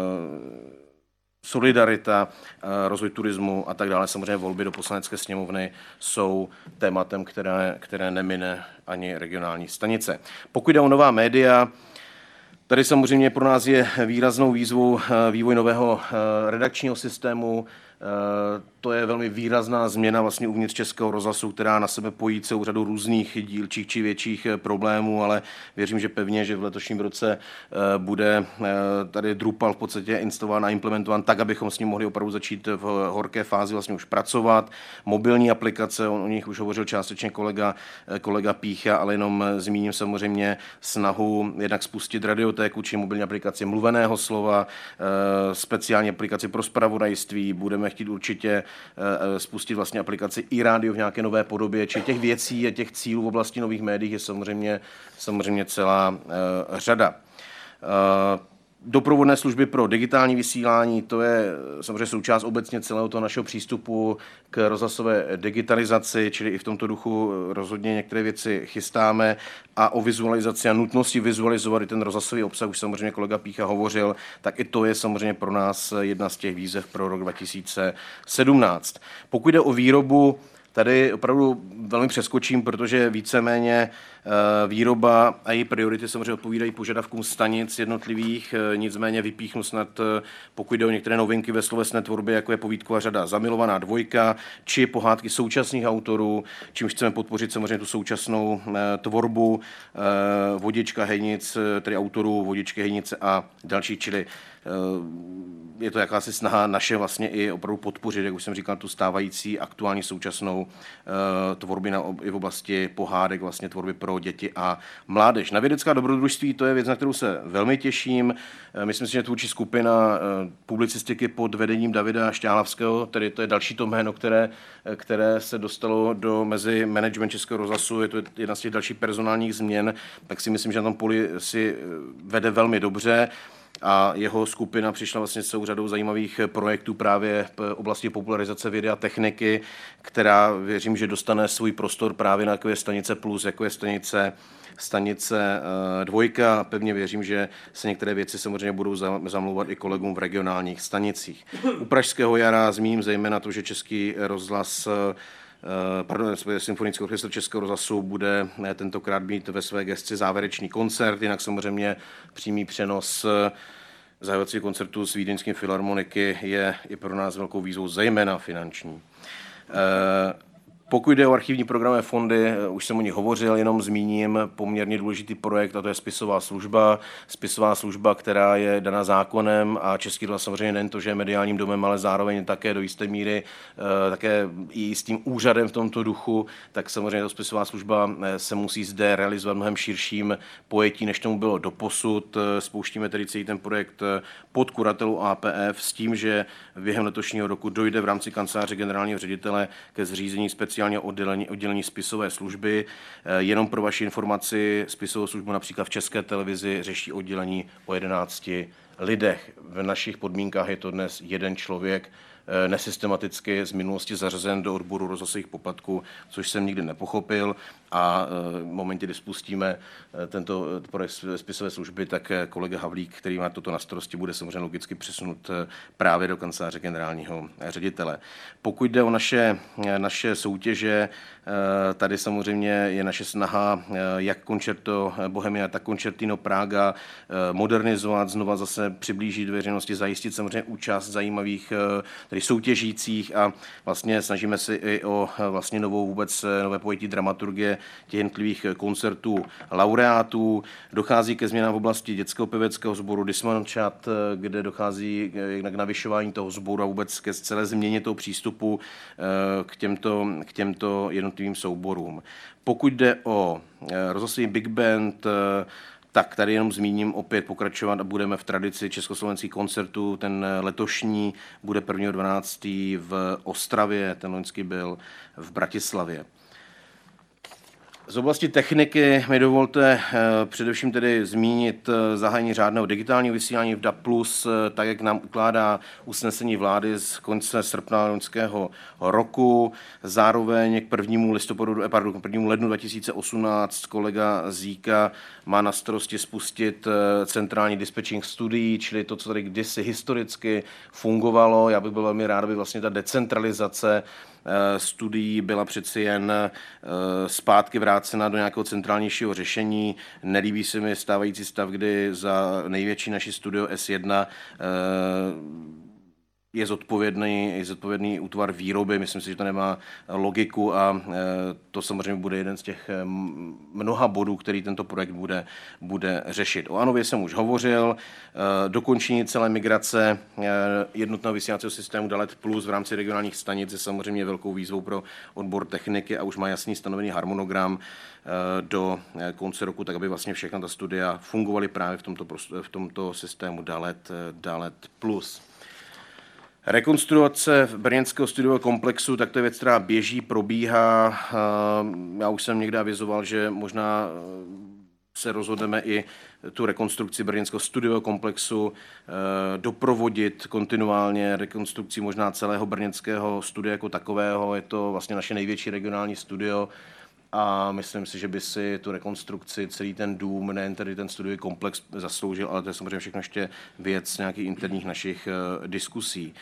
solidarita, rozvoj turismu a tak dále. Samozřejmě volby do Poslanecké sněmovny jsou tématem, které, které nemine ani regionální stanice. Pokud jde o nová média, Tady samozřejmě pro nás je výraznou výzvou vývoj nového redakčního systému. To je velmi výrazná změna vlastně uvnitř Českého rozhlasu, která na sebe pojí celou řadu různých dílčích či větších problémů, ale věřím, že pevně, že v letošním roce bude tady Drupal v podstatě instalován a implementován tak, abychom s ním mohli opravdu začít v horké fázi vlastně už pracovat. Mobilní aplikace, on o nich už hovořil částečně kolega, kolega Pícha, ale jenom zmíním samozřejmě snahu jednak spustit radiotéku či mobilní aplikaci mluveného slova, speciální aplikaci pro zpravodajství, budeme chtít určitě spustit vlastně aplikaci i rádio v nějaké nové podobě, či těch věcí a těch cílů v oblasti nových médií je samozřejmě, samozřejmě celá uh, řada. Uh, Doprovodné služby pro digitální vysílání, to je samozřejmě součást obecně celého toho našeho přístupu k rozhlasové digitalizaci, čili i v tomto duchu rozhodně některé věci chystáme a o vizualizaci a nutnosti vizualizovat i ten rozhlasový obsah, už samozřejmě kolega Pícha hovořil, tak i to je samozřejmě pro nás jedna z těch výzev pro rok dva tisíce sedmnáct. Pokud jde o výrobu, tady opravdu velmi přeskočím, protože víceméně výroba a její priority samozřejmě odpovídají požadavkům stanic jednotlivých, nicméně vypíchnu snad, pokud jde o některé novinky ve slovesné tvorbě, jako je povídková řada Zamilovaná dvojka, či pohádky současných autorů, čímž chceme podpořit samozřejmě tu současnou tvorbu Vodička Hejnic, tedy autorů Vodičky Hejnice a další, čili je to jakási snaha naše vlastně i opravdu podpořit, jak už jsem říkal, tu stávající aktuální současnou uh, tvorby na, i v oblasti pohádek, vlastně tvorby pro děti a mládež. Na vědecká dobrodružství to je věc, na kterou se velmi těším. Myslím si, že tvůrčí skupina uh, publicistiky pod vedením Davida Šťálavského, tedy to je další to jméno, které, které se dostalo do mezi management Českého rozhlasu, je to jedna z těch dalších personálních změn, tak si myslím, že na tom poli si vede velmi dobře. A jeho skupina přišla vlastně s celou řadou zajímavých projektů právě v oblasti popularizace vědy a techniky, která věřím, že dostane svůj prostor právě na takové stanice plus, jako je stanice, stanice dvojka. Pevně věřím, že se některé věci samozřejmě budou zamlouvat i kolegům v regionálních stanicích. U Pražského jara zmíním zejména to, že Český rozhlas Pardon, Symfonický orchestr Českého rozhlasu bude tentokrát mít ve své gesci závěrečný koncert, jinak samozřejmě přímý přenos zahajovacího koncertu s Vídeňským filharmoniky je i pro nás velkou výzvou, zejména finanční. Pokud jde o archivní programové fondy, už jsem o nich hovořil, jenom zmíním poměrně důležitý projekt, a to je spisová služba. Spisová služba, která je daná zákonem a Český rozhlas samozřejmě nejen to, že je mediálním domem, ale zároveň také do jisté míry také i s tím úřadem v tomto duchu, tak samozřejmě ta spisová služba se musí zde realizovat mnohem širším pojetí, než tomu bylo doposud. Spouštíme tedy celý ten projekt pod kuratelou A P F s tím, že během letošního roku dojde v rámci kanceláře generálního ředitele ke zřízení speciální Oddělení, oddělení spisové služby. Jenom pro vaši informaci, spisovou službu například v České televizi řeší oddělení o jedenácti lidech. V našich podmínkách je to dnes jeden člověk, nesystematicky z minulosti zařazen do odboru rozhlasových poplatků, což jsem nikdy nepochopil a v momentě, kdy spustíme tento projekt spisové služby, tak kolega Havlík, který má toto na starosti, bude samozřejmě logicky přesunut právě do kanceláře generálního ředitele. Pokud jde o naše, naše soutěže, tady samozřejmě je naše snaha, jak Concerto Bohemia, tak Concertino Praga modernizovat, znova zase přiblížit veřejnosti, zajistit samozřejmě účast zajímavých tedy soutěžících a vlastně snažíme se i o vlastně novou vůbec nové pojetí dramaturgie těch jednotlivých koncertů laureátů. Dochází ke změnám v oblasti dětského pěveckého sboru Dismančat, kde dochází k navyšování toho sboru a vůbec ke celé změně toho přístupu k těmto, k těmto jednotlivým souborům. Pokud jde o rozhlasový Big Band, tak tady jenom zmíním, opět pokračovat a budeme v tradici československých koncertů. Ten letošní bude prvního dvanáctého v Ostravě, ten loňský byl v Bratislavě. Z oblasti techniky mi dovolte především tedy zmínit zahájení řádného digitálního vysílání v D A B plus, tak jak nám ukládá usnesení vlády z konce srpna loňského roku. Zároveň k prvnímu listopadu, pardon, prvnímu lednu dva tisíce osmnáct kolega Zíka má na starosti spustit centrální dispatching studií, čili to, co tady kdysi historicky fungovalo. Já bych byl velmi rád, aby vlastně ta decentralizace studií byla přeci jen zpátky vrácena do nějakého centrálnějšího řešení. Nelíbí se mi stávající stav, kdy za největší naši studio S jedna je zodpovědný, je zodpovědný útvar výroby. Myslím si, že to nemá logiku a to samozřejmě bude jeden z těch mnoha bodů, který tento projekt bude, bude řešit. O Anově jsem už hovořil. Dokončení celé migrace jednotného vysílacího systému Dalet Plus v rámci regionálních stanic je samozřejmě velkou výzvou pro odbor techniky a už má jasný stanovený harmonogram do konce roku, tak aby vlastně všechna ta studia fungovaly právě v tomto, v tomto systému Dalet, Dalet Plus. Rekonstruace brněnského studiového komplexu, tak to je věc, která běží, probíhá. Já už jsem někde avizoval, že možná se rozhodneme i tu rekonstrukci brněnského studiového komplexu doprovodit kontinuálně rekonstrukcí možná celého brněnského studia jako takového. Je to vlastně naše největší regionální studio a myslím si, že by si tu rekonstrukci, celý ten dům, nejen tedy ten studiový komplex zasloužil, ale to je samozřejmě všechno ještě věc nějakých interních našich uh, diskusí.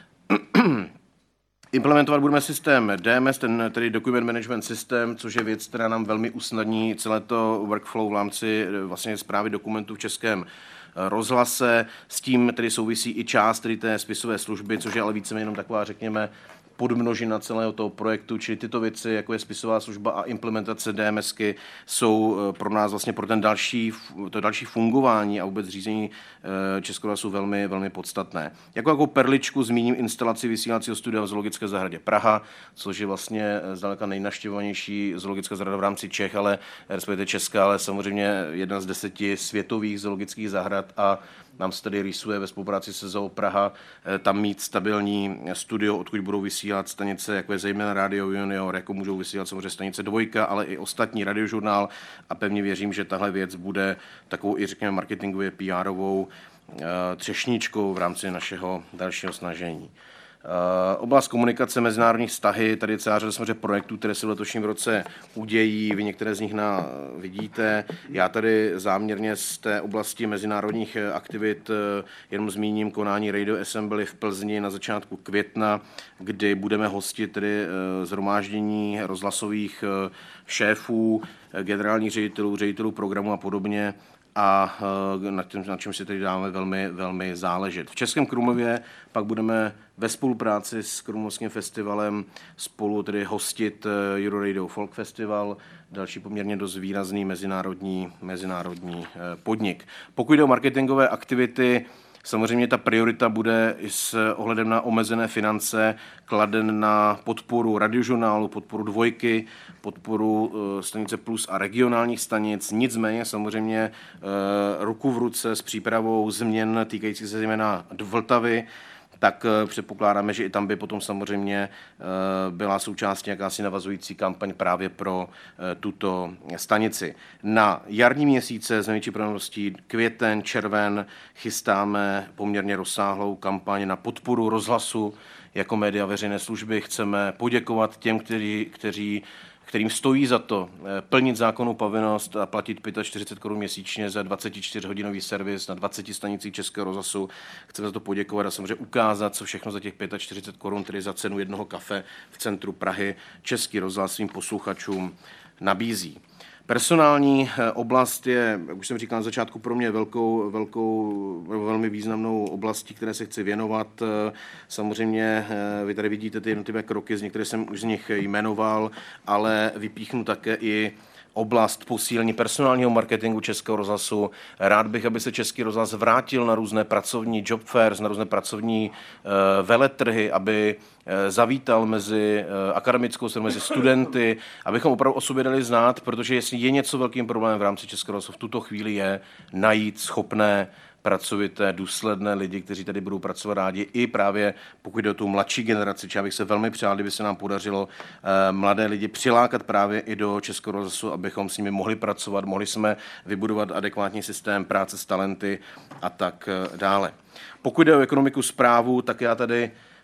Implementovat budeme systém D M S, ten tedy Document Management System, což je věc, která nám velmi usnadní celé to workflow v rámci vlastně správy dokumentů v Českém rozhlase. S tím tedy souvisí i část tedy té spisové služby, což je ale víceméně jenom taková, řekněme, podmnožina celého toho projektu, čili tyto věci, jako je spisová služba a implementace DMSky, jsou pro nás vlastně pro ten další, to další fungování a vůbec řízení Českého rozhlasu velmi, velmi podstatné. Jako, jako perličku zmíním instalaci vysílacího studia v Zoologické zahradě Praha, což je vlastně zdaleka nejnavštěvovanější zoologická zahrada v rámci Čech, ale respektive Česká, ale samozřejmě jedna z deseti světových zoologických zahrad a nám se tedy rýsuje ve spolupráci se Zoo Praha tam mít stabilní studio, odkud budou vysílat stanice, jako je zejména Radio Junior, jako můžou vysílat samozřejmě stanice Dvojka, ale i ostatní Radiožurnál a pevně věřím, že tahle věc bude takovou i řekněme marketingově P R-ovou třešničkou v rámci našeho dalšího snažení. Uh, oblast komunikace, mezinárodních vztahy, tady je celá řada samozřejmě projektů, které se v letošním roce udějí, vy některé z nich na, vidíte. Já tady záměrně z té oblasti mezinárodních aktivit uh, jenom zmíním konání Radio Assembly v Plzni na začátku května, kdy budeme hostit tedy uh, shromáždění rozhlasových uh, šéfů, generálních ředitelů, ředitelů programu a podobně, a na, tím, na čem si tedy dáme velmi, velmi záležet. V Českém Krumlově pak budeme ve spolupráci s Krumlovským festivalem spolu tedy hostit Euroradio Folk Festival, další poměrně dost výrazný mezinárodní, mezinárodní podnik. Pokud jde o marketingové aktivity, samozřejmě ta priorita bude i s ohledem na omezené finance kladen na podporu Radiožurnálu, podporu Dvojky, podporu uh, stanice Plus a regionálních stanic. Nicméně samozřejmě uh, ruku v ruce s přípravou změn týkajících se zejména Vltavy, tak předpokládáme, že i tam by potom samozřejmě byla součástí jakási navazující kampaň právě pro tuto stanici. Na jarní měsíce s největší pravděpodobností květen, červen chystáme poměrně rozsáhlou kampaň na podporu rozhlasu jako média veřejné služby. Chceme poděkovat těm, kteří, kteří kterým stojí za to plnit zákonnou povinnost a platit čtyřicet pět korun měsíčně za dvacetičtyřhodinový servis na dvaceti stanicích Českého rozhlasu. Chceme za to poděkovat a samozřejmě ukázat, co všechno za těch čtyřicet pět korun, tedy za cenu jednoho kafe v centru Prahy, Český rozhlas svým posluchačům nabízí. Personální oblast je, jak už jsem říkal na začátku, pro mě velkou, velkou, velmi významnou oblastí, které se chci věnovat. Samozřejmě vy tady vidíte ty jednotlivé kroky, z některé jsem už z nich jmenoval, ale vypíchnu také i oblast posílení personálního marketingu Českého rozhlasu. Rád bych, aby se Český rozhlas vrátil na různé pracovní job fairs, na různé pracovní uh, veletrhy, aby uh, zavítal mezi uh, akademickou sférou, mezi studenty, abychom opravdu o sobě dali znát, protože jestli je něco velkým problémem v rámci Českého rozhlasu v tuto chvíli je najít schopné pracovité, důsledné lidi, kteří tady budou pracovat rádi, i právě pokud jde o tu mladší generaci. Či já bych se velmi přál, kdyby se nám podařilo uh, mladé lidi přilákat právě i do Českého rozhlasu, abychom s nimi mohli pracovat, mohli jsme vybudovat adekvátní systém práce s talenty a tak uh, dále. Pokud jde o ekonomiku, správu, tak já tady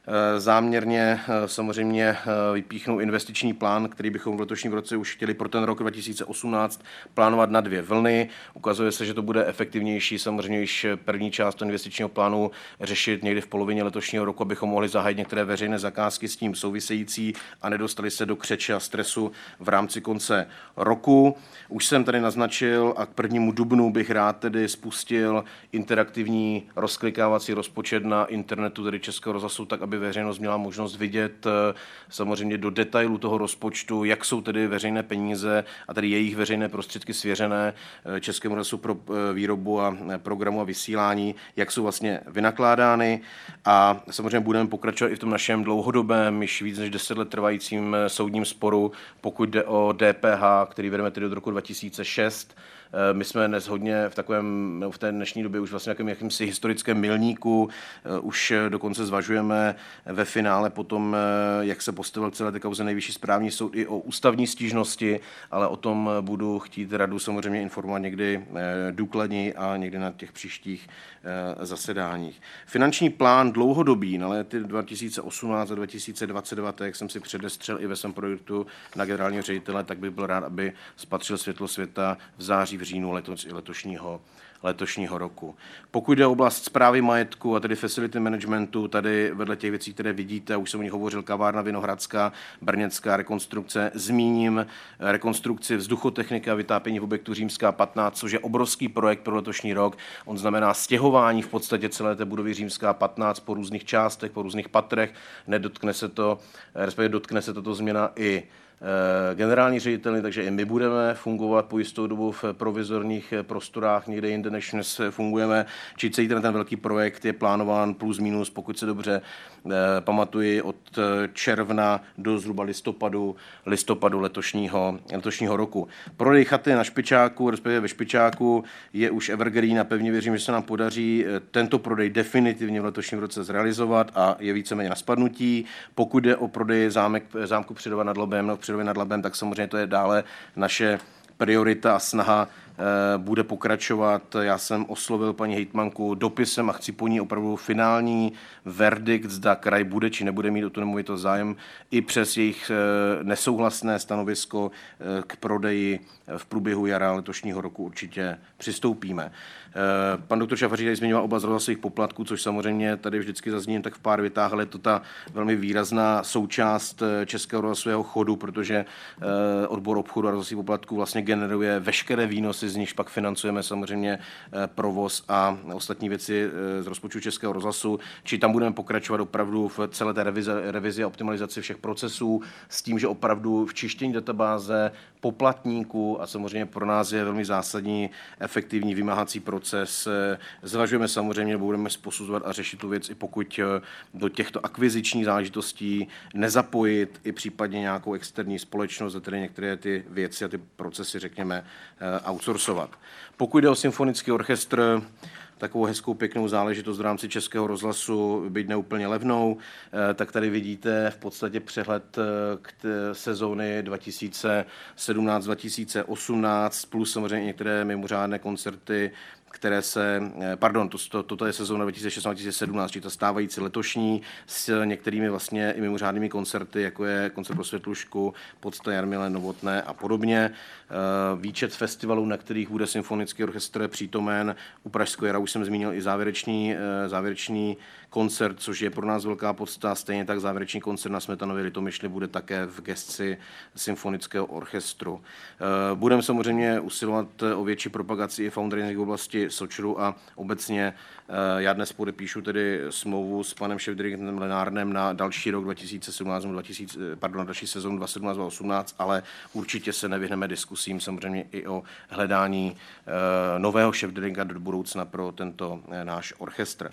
Záměrně samozřejmě vypíchnu investiční plán, který bychom v letošním roce už chtěli pro ten rok dva tisíce osmnáct plánovat na dvě vlny. Ukazuje se, že to bude efektivnější, samozřejmě již první část investičního plánu řešit někdy v polovině letošního roku, abychom mohli zahájit některé veřejné zakázky s tím související a nedostali se do křeče a stresu v rámci konce roku. Už jsem tady naznačil a k prvnímu dubnu bych rád tedy spustil interaktivní rozklikávací rozpočet na internetu, tedy Českého rozhlasu, tak aby veřejnost měla možnost vidět samozřejmě do detailu toho rozpočtu, jak jsou tedy veřejné peníze a tedy jejich veřejné prostředky svěřené Českému rozhlasu pro výrobu a programu a vysílání, jak jsou vlastně vynakládány. A samozřejmě budeme pokračovat i v tom našem dlouhodobém, již víc než deset let trvajícím soudním sporu, pokud jde o D P H, který vedeme tedy od roku dva tisíce šest. My jsme dnes hodně v takovém, v té dnešní době už vlastně jakým, jakýmsi historickém milníku, už dokonce zvažujeme ve finále potom, jak se postavil k celé té kauze Nejvyšší správní soud i o ústavní stížnosti, ale o tom budu chtít radu samozřejmě informovat někdy důkladněji a někdy na těch příštích zasedáních. Finanční plán dlouhodobý na lety dva tisíce osmnáct a dva tisíce dvacet dva, jak jsem si předestřel i ve svém projektu na generálního ředitele, tak bych byl rád, aby spatřil světlo světa v září, v říjnu letos, letošního, letošního roku. Pokud jde o oblast správy majetku a tedy facility managementu, tady vedle těch věcí, které vidíte, už jsem o nich hovořil, kavárna Vinohradská, brněnská rekonstrukce, zmíním rekonstrukci vzduchotechniky a vytápění v objektu Římská patnáct, což je obrovský projekt pro letošní rok. On znamená stěhování v podstatě celé té budovy Římská patnáct po různých částech, po různých patrech. Nedotkne se to, respektive dotkne se tato změna i generální řediteli, takže i my budeme fungovat po jistou dobu v provizorních prostorách někde jinde, než dnes fungujeme. Či celý ten, ten velký projekt je plánován plus minus, pokud se dobře eh, pamatuji, od června do zhruba listopadu, listopadu letošního, letošního roku. Prodej chaty na Špičáku, respektive ve Špičáku, je už evergreen a pevně věřím, že se nám podaří tento prodej definitivně v letošním roce zrealizovat a je víceméně na spadnutí. Pokud jde o prodej zámek, zámku Přerova nad Labem, Přerově nad Labem, tak samozřejmě to je dále naše priorita a snaha e, bude pokračovat. Já jsem oslovil paní hejtmanku dopisem a chci po ní opravdu finální verdikt, zda kraj bude či nebude mít o tu nemovitost zájem i přes jejich e, nesouhlasné stanovisko e, k prodeji v průběhu jara letošního roku určitě přistoupíme. E, pan doktor Šafařík tady zmiňoval oblast rozhlasových poplatků, což samozřejmě tady vždycky zazním tak v pár větách, ale je to ta velmi výrazná součást Českého rozhlasového chodu, protože e, odbor obchodu a rozhlasových poplatků vlastně generuje veškeré výnosy, z nichž pak financujeme samozřejmě provoz a ostatní věci z rozpočtu Českého rozhlasu. Či tam budeme pokračovat opravdu v celé té revizi, revizi a optimalizaci všech procesů s tím, že opravdu v čištění databáze poplatníků a samozřejmě pro nás je velmi zásadní efektivní vymáhací proces. Zvažujeme samozřejmě, nebo budeme posuzovat a řešit tu věc, i pokud do těchto akvizičních záležitostí nezapojit i případně nějakou externí společnost, a tedy některé ty věci a ty procesy, řekněme, outsourcovat. Pokud jde o symfonický orchestr, takovou hezkou pěknou záležitost v rámci Českého rozhlasu, byť neúplně levnou, tak tady vidíte v podstatě přehled k sezóny dva tisíce sedmnáct dva tisíce osmnáct plus samozřejmě některé mimořádné koncerty, které se, pardon, to, to, toto je sezóna dva tisíce šestnáct dva tisíce sedmnáct, či ta stávající letošní s některými vlastně i mimořádnými koncerty, jako je koncert pro Světlušku, Podsta Jarmile Novotné a podobně. Výčet festivalů, na kterých bude symfonický orchestr přítomen. U Pražského jara už jsem zmínil i závěrečný, závěrečný koncert, což je pro nás velká podsta. Stejně tak závěrečný koncert na Smetanově Litomyšli bude také v gesci symfonického orchestru. Budeme samozřejmě usilovat o větší propagaci i fundraising v oblasti Sočru a obecně já dnes podepíšu tedy smlouvu s panem šéfdirigentem Lenárnem na další rok dva tisíce sedmnáct, dva tisíce, pardon, na další sezónu dva tisíce sedmnáct dva tisíce osmnáct, ale určitě se nevyhneme diskusím samozřejmě i o hledání nového šéfdirigenta do budoucna pro tento náš orchestr.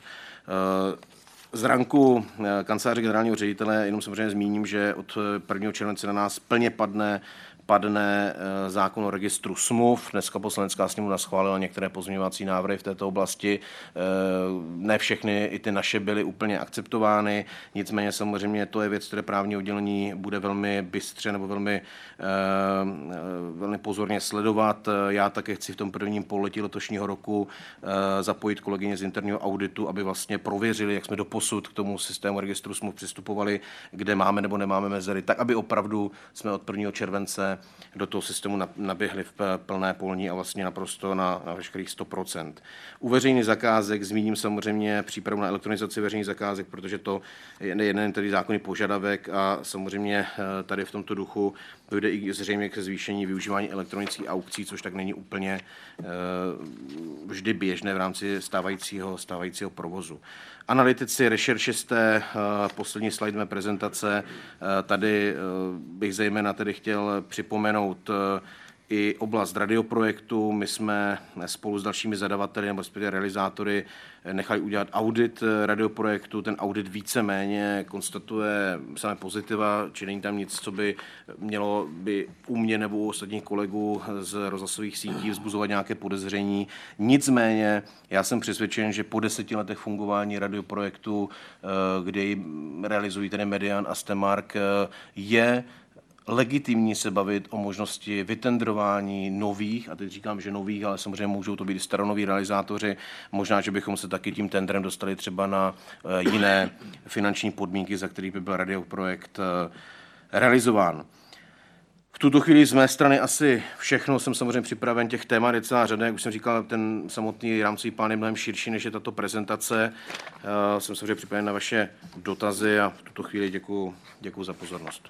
Z ranku kanceláře generálního ředitele jenom samozřejmě zmíním, že od prvního července na nás plně padne padne zákon o registru smluv. Dneska Poslanecká sněmovna schválila některé pozměňovací návrhy v této oblasti. Ne všechny, i ty naše byly úplně akceptovány. Nicméně samozřejmě to je věc, které právní oddělení bude velmi bystře nebo velmi, velmi pozorně sledovat. Já také chci v tom prvním pololetí letošního roku zapojit kolegyně z interního auditu, aby vlastně prověřili, jak jsme doposud k tomu systému registru smluv přistupovali, kde máme nebo nemáme mezery, tak aby opravdu jsme od prvního července do toho systému naběhli v plné polní a vlastně naprosto na, na veškerých sto procent. U veřejných zakázek zmíním samozřejmě přípravu na elektronizaci veřejných zakázek, protože to je jeden tedy zákonný požadavek a samozřejmě tady v tomto duchu dojde i zřejmě ke zvýšení využívání elektronických aukcí, což tak není úplně vždy běžné v rámci stávajícího, stávajícího provozu. Analytici, rešeršisté, poslední slide mé prezentace, tady bych zejména tedy chtěl připomenout i oblast radioprojektu. My jsme spolu s dalšími zadavateli nebo respektive realizátory nechali udělat audit radioprojektu. Ten audit víceméně konstatuje samé pozitiva, či není tam nic, co by mělo by u mě nebo u ostatních kolegů z rozhlasových sítí vzbuzovat nějaké podezření. Nicméně já jsem přesvědčen, že po deseti letech fungování radioprojektu, kdy realizují tedy Median a Stemark, je legitimní se bavit o možnosti vytendrování nových, a teď říkám, že nových, ale samozřejmě můžou to být i staronoví realizátoři, možná, že bychom se taky tím tendrem dostali třeba na jiné finanční podmínky, za kterých by byl radioprojekt realizován. V tuto chvíli z mé strany asi všechno, jsem samozřejmě připraven, těch témat je celá řada, jak už jsem říkal, ten samotný rámcový plán je mnohem širší, než je tato prezentace. Jsem samozřejmě připraven na vaše dotazy a v tuto chvíli děkuju, děkuju za pozornost.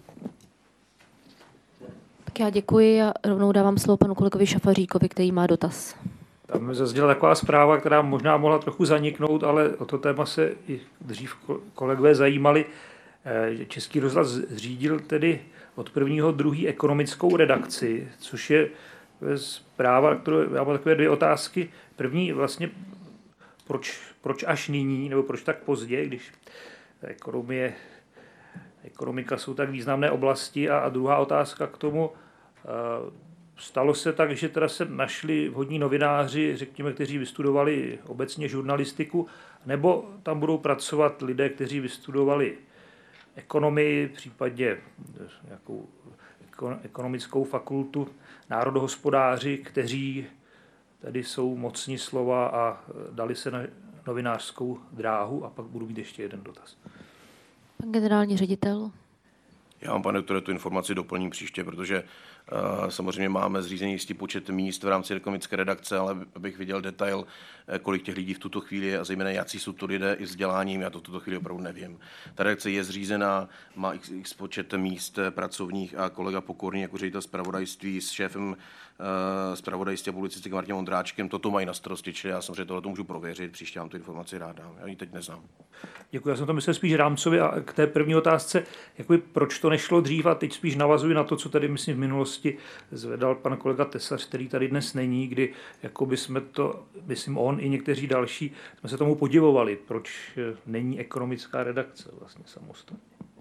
Já děkuji a rovnou dávám slovo panu kolegovi Šafaříkovi, který má dotaz. Tam zazněla taková zpráva, která možná mohla trochu zaniknout, ale o to téma se i dřív kolegové zajímali. Český rozhlas zřídil tedy od prvního druhý ekonomickou redakci, což je zpráva, kterou já mám takové dvě otázky. První vlastně, proč, proč až nyní, nebo proč tak pozdě, když ekonomie, ekonomika jsou tak významné oblasti. A, a druhá otázka k tomu, stalo se tak, že teda se našli vhodní novináři, řekněme, kteří vystudovali obecně žurnalistiku, nebo tam budou pracovat lidé, kteří vystudovali ekonomii, případně nějakou ekonomickou fakultu, národohospodáři, kteří tady jsou mocní slova a dali se na novinářskou dráhu. A pak budu mít ještě jeden dotaz. Pan generální ředitel. Já vám, pane doktore, tu informaci doplním příště, protože uh, samozřejmě máme zřízený jistý počet míst v rámci ekonomické redakce, ale abych viděl detail, kolik těch lidí v tuto chvíli je a zejména jací jsou to lidé i vzděláním, já to v tuto chvíli opravdu nevím. Ta redakce je zřízená, má x, x počet míst pracovních a kolega Pokorný jako ředitel zpravodajství s šéfem uh, zpravodajství a publicistiky Martinem Ondráčkem toto mají na starosti, čili já samozřejmě tohle to můžu prověřit, příště vám tu informaci rád dám, já ji teď neznám. Děkuji, já jsem to myslel spíš rámcově a k té první otázce, jakoby, proč to nešlo dřív a teď spíš navazuji na to, co tady myslím v minulosti zvedal pan kolega Tesař, který tady dnes není, kdy jakoby jsme to, myslím on i někteří další, jsme se tomu podivovali, proč není ekonomická redakce vlastně samostatně.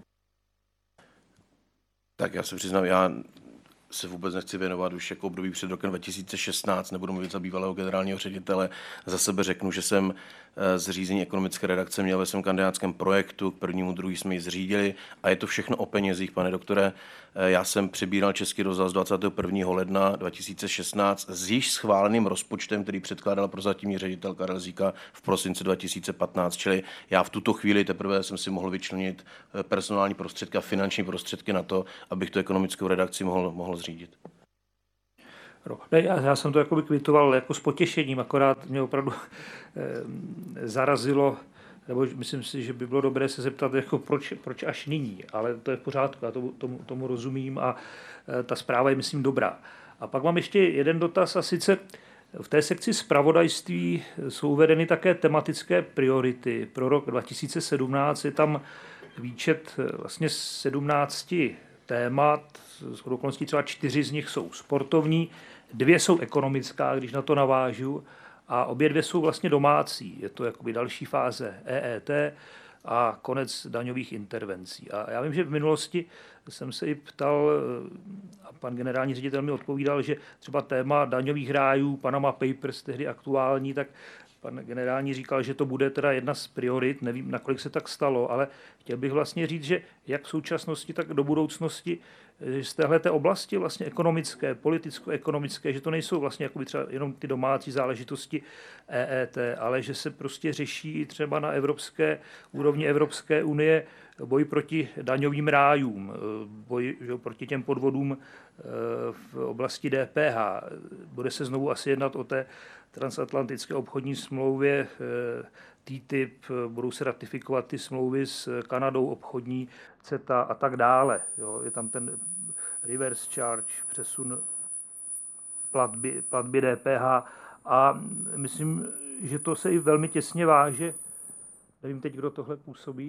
Tak já se přiznám, já se vůbec nechci věnovat už jako období před rokem dva tisíce šestnáct, nebudu mluvit za bývalého generálního ředitele. Za sebe řeknu, že jsem zřízení ekonomické redakce měl ve svém kandidátském projektu, k prvnímu, druhý jsme ji zřídili a je to všechno o penězích, pane doktore. Já jsem přebíral Český rozhlas dvacátého prvního ledna dva tisíce šestnáct s již schváleným rozpočtem, který předkládal prozatímní ředitel Karel Zíka v prosinci dva tisíce patnáct, čili já v tuto chvíli teprve jsem si mohl vyčlenit personální prostředky a finanční prostředky na to, abych tu ekonomickou redakci mohl, mohl zřídit. Ne, já, já jsem to jakoby kvitoval jako s potěšením, akorát mě opravdu e, zarazilo, nebo myslím si, že by bylo dobré se zeptat, jako proč, proč až nyní, ale to je v pořádku, já tomu, tomu, tomu rozumím a e, ta zpráva je, myslím, dobrá. A pak mám ještě jeden dotaz a sice v té sekci zpravodajství jsou uvedeny také tematické priority. Pro rok dva tisíce sedmnáct je tam výčet vlastně sedmnácti témat, s okolností třeba čtyři z nich jsou sportovní, dvě jsou ekonomická, když na to navážu, a obě dvě jsou vlastně domácí. Je to jakoby další fáze E E T a konec daňových intervencí. A já vím, že v minulosti jsem se i ptal, a pan generální ředitel mi odpovídal, že třeba téma daňových rájů, Panama Papers, tehdy aktuální, tak pan generální říkal, že to bude teda jedna z priorit, nevím, nakolik se tak stalo, ale chtěl bych vlastně říct, že jak v současnosti, tak do budoucnosti z téhleté oblasti vlastně ekonomické, politicko-ekonomické, že to nejsou vlastně jako třeba jenom ty domácí záležitosti E E T, ale že se prostě řeší třeba na evropské úrovni Evropské unie boj proti daňovým rájům, boj že, proti těm podvodům v oblasti D P H. Bude se znovu asi jednat o té transatlantické obchodní smlouvě T T I P, budou se ratifikovat ty smlouvy s Kanadou obchodní, CETA a tak dále. Jo, je tam ten reverse charge, přesun platby, platby D P H a myslím, že to se i velmi těsně váže. Nevím teď, kdo tohle působí.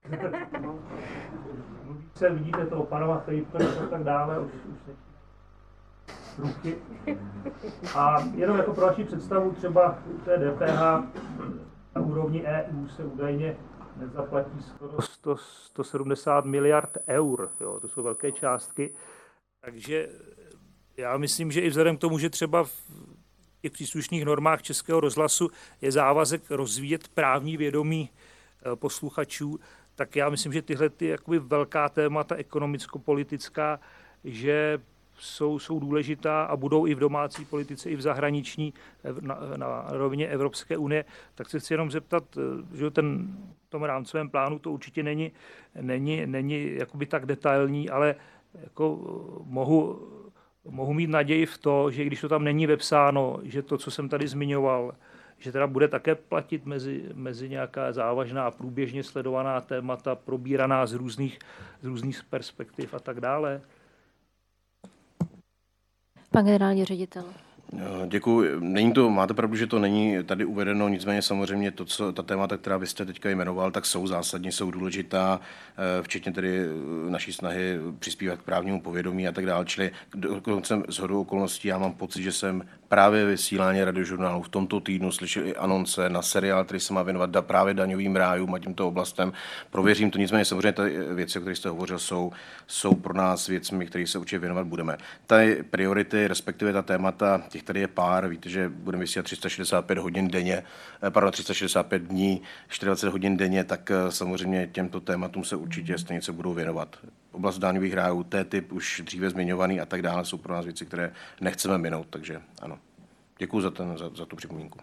Mluvíte, vidíte toho Panama Papers a tak dále, už, už ruky. A jenom jako pro vaši představu, třeba u té D P H na úrovni E U se údajně nezaplatí skoro sto, sto sedmdesát miliard eur. Jo, to jsou velké částky. Takže já myslím, že i vzhledem k tomu, že třeba v těch příslušných normách Českého rozhlasu je závazek rozvíjet právní vědomí posluchačů, tak já myslím, že tyhle ty jakoby velká témata ekonomicko-politická, že jsou, jsou důležitá a budou i v domácí politice, i v zahraniční, na, na rovině Evropské unie. Tak se chci jenom zeptat, že ten, v tom rámcovém plánu to určitě není, není, není jakoby tak detailní, ale jako mohu, mohu mít naději v to, že když to tam není vepsáno, že to, co jsem tady zmiňoval, že teda bude také platit mezi, mezi nějaká závažná, průběžně sledovaná témata, probíraná z různých, z různých perspektiv a tak dále. Pan generální ředitel. Děkuji. Není to, máte pravdu, že to není tady uvedeno, nicméně samozřejmě to, co, ta témata, která vy jste teďka jmenoval, tak jsou zásadně, jsou důležitá, včetně tedy naší snahy přispívat k právnímu povědomí a tak dále. Čili dokonce shodou okolností já mám pocit, že jsem právě vysílání Radiožurnálu v tomto týdnu slyšel i anonce na seriál, který se má věnovat da, právě daňovým rájům a tímto oblastem. Prověřím to, nicméně samozřejmě ty věci, o kterých jste hovořil, jsou, jsou pro nás věcmi, které se určitě věnovat budeme. Ty priority, respektive ta témata, těch tady je pár, víte, že budeme vysílat tři sta šedesát pět hodin denně, pardon, tři sta šedesát pět dní, dvacet čtyři hodin denně, tak samozřejmě těmto tématům se určitě stanice budou věnovat. Oblast daňových rájů, T T I P, už dříve zmiňovaný a tak dále, jsou pro nás věci, které nechceme minout, takže ano. Děkuji za, ten, za, za tu připomínku.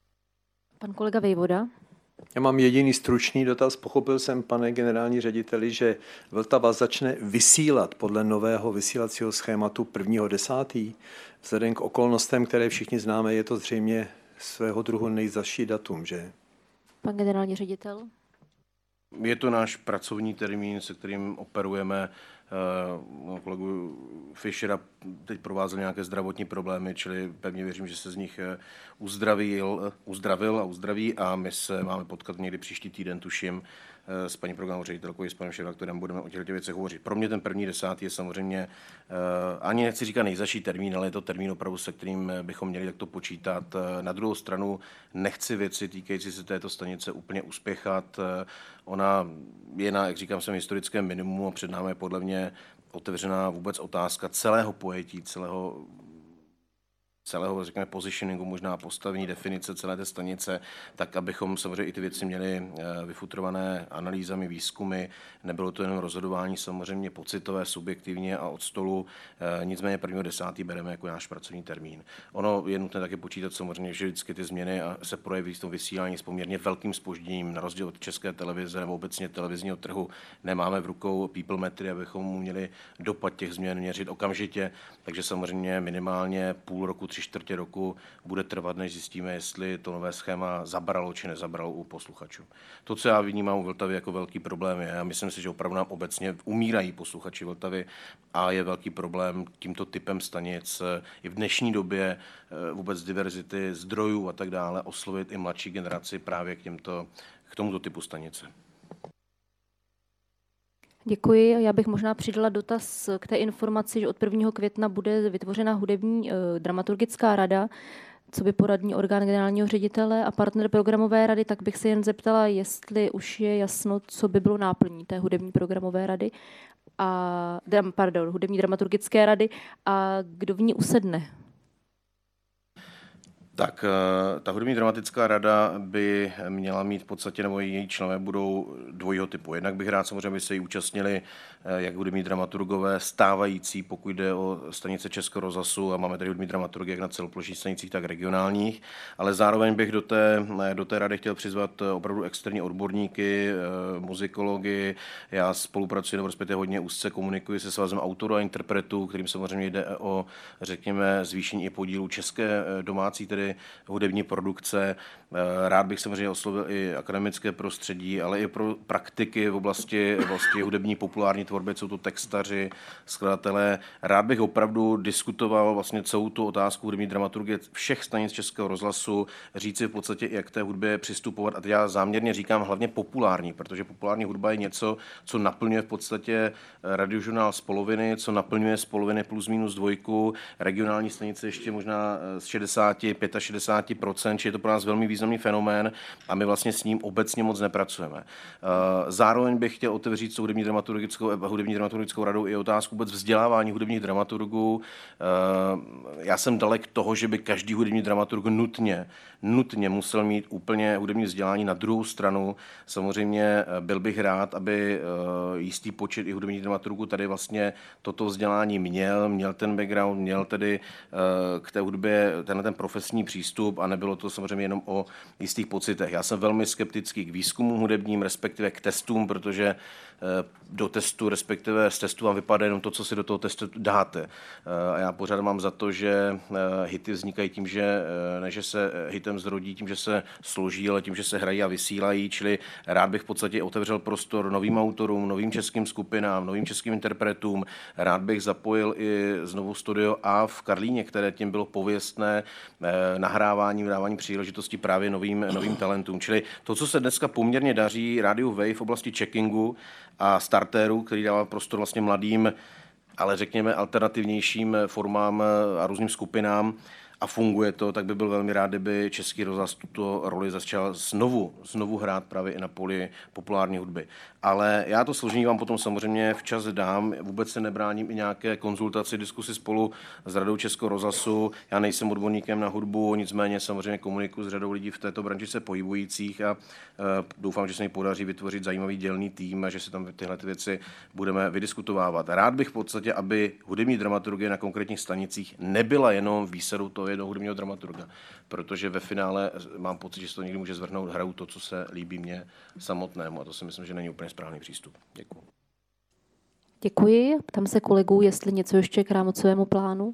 Pan kolega Vejvoda. Já mám jediný stručný dotaz. Pochopil jsem, pane generální řediteli, že Vltava začne vysílat podle nového vysílacího schématu prvního desátého Vzhledem k okolnostem, které všichni známe, je to zřejmě svého druhu nejzazší datum, že? Pan generální ředitel. Je to náš pracovní termín, se kterým operujeme. Uh, kolegu Fischera teď provázel nějaké zdravotní problémy, čili pevně věřím, že se z nich uzdravil, uzdravil a uzdraví a my se máme potkat někdy příští týden, tuším, s paní programovou ředitelkou i s panem šéfredaktorem budeme o těchto věcech hovořit. Pro mě ten první desátý je samozřejmě, uh, ani nechci říkat nejzaší termín, ale je to termín opravdu, se kterým bychom měli takto počítat. Na druhou stranu nechci věci týkající se této stanice úplně uspěchat. Ona je na, jak říkám, jsem historickém minimumu a před námi je podle mě otevřená vůbec otázka celého pojetí, celého celého, řekněme, positioningu, možná postavení, definice celé té stanice, tak abychom samozřejmě i ty věci měli vyfutrované analýzami, výzkumy. Nebylo to jenom rozhodování samozřejmě pocitové, subjektivně a od stolu. Nicméně prvního desátý bereme jako náš pracovní termín. Ono je nutné také počítat samozřejmě, že vždycky ty změny se projeví v tom vysílání s poměrně velkým zpožděním. Na rozdíl od České televize nebo obecně televizního trhu nemáme v rukou people metry, abychom mu měli dopad těch změn měřit okamžitě. Takže samozřejmě minimálně půl roku, tři čtvrtě roku bude trvat, než zjistíme, jestli to nové schéma zabralo či nezabralo u posluchačů. To, co já vnímám u Vltavy jako velký problém, je, já myslím si, že opravdu nám obecně umírají posluchači Vltavy a je velký problém tímto typem stanic i v dnešní době vůbec diverzity zdrojů a tak dále oslovit i mladší generaci právě k, těmto, k tomuto typu stanice. Děkuji. Já bych možná přidala dotaz k té informaci, že od prvního května bude vytvořena hudební eh, dramaturgická rada. co by poradní orgán generálního ředitele a partner programové rady, tak bych se jen zeptala, jestli už je jasno, co by bylo náplní té hudební programové rady, a, pardon, hudební dramaturgické rady a kdo v ní usedne. Tak ta hudební dramatická rada by měla mít v podstatě, nebo její členové budou dvojího typu. Jednak bych rád samozřejmě, aby se jí účastnili jak hudební dramaturgové stávající, pokud jde o stanice Českého rozhlasu, a máme tady hudební dramaturgy jak na celoplošných stanicích, tak regionálních, ale zároveň bych do té, do té rady chtěl přizvat opravdu externí odborníky, muzikology. Já spolupracuji, nebo respektive hodně úzce komunikuji se svazem autorů a interpretů, kterým samozřejmě jde o, řekněme, zvýšení i podílu české domácí, tedy hudební produkce. Rád bych samozřejmě oslovil i akademické prostředí, ale i pro praktiky v oblasti, v oblasti hudební populární tvorby, jsou to textaři, skladatelé. Rád bych opravdu diskutoval vlastně celou tu otázku hudební dramaturgie všech stanic Českého rozhlasu, říci v podstatě, jak k té hudbě přistupovat. A já záměrně říkám hlavně populární, protože populární hudba je něco, co naplňuje v podstatě radiožurnál z poloviny, co naplňuje z poloviny plus minus dvojku, regionální stanice ještě možná z šedesát, šedesát pět procent, či je to pro nás velmi významný fenomén a my vlastně s ním obecně moc nepracujeme. Zároveň bych chtěl otevřít s hudební dramaturgickou, hudební dramaturgickou radou i otázku vůbec vzdělávání hudebních dramaturgů. Já jsem dalek toho, že by každý hudební dramaturg nutně, nutně musel mít úplně hudební vzdělání. Na druhou stranu samozřejmě byl bych rád, aby jistý počet i hudebních dramaturgů tady vlastně toto vzdělání měl, měl ten background, měl tedy k té hudbě tenhle ten profesní přístup a nebylo to samozřejmě jenom o jistých pocitech. Já jsem velmi skeptický k výzkumům hudebním, respektive k testům, protože do testu, respektive z testu vám vypadá jenom to, co si do toho testu dáte. A já pořád mám za to, že hity vznikají tím, že ne, že se hitem zrodí, tím, že se složí, ale tím, že se hrají a vysílají, čili rád bych v podstatě otevřel prostor novým autorům, novým českým skupinám, novým českým interpretům. Rád bych zapojil i znovu Studio A v Karlíně, které tím bylo pověstné, nahráváním, dávání příležitosti právě novým, novým talentům. Čili to, co se dneska poměrně daří rádiu Wave v oblasti checkingu a startéru, který dává prostor vlastně mladým, ale řekněme alternativnějším formám a různým skupinám, a funguje to, tak by byl velmi rád, kdyby Český rozhlas tuto roli začal znovu, znovu hrát právě i na poli populární hudby. Ale já to složení vám potom samozřejmě včas dám, vůbec se nebráním i nějaké konzultaci, diskusi spolu s Radou Českého rozhlasu. Já nejsem odborníkem na hudbu, nicméně samozřejmě komunikuji s řadou lidí v této branži se pohybujících a e, doufám, že se mi podaří vytvořit zajímavý dělný tým a že si tam tyhle ty věci budeme vydiskutovávat. Rád bych v podstatě, aby hudební dramaturgie na konkrétních stanicích nebyla jenom výsadou toho jednoho hudebního dramaturga, protože ve finále mám pocit, že se to někdy může zvrhnout hrou to, co se líbí mně samotnému, a to si myslím, že není úplně správný přístup. Děkuji. Děkuji. Ptám se kolegů, jestli něco ještě k rámcovému plánu.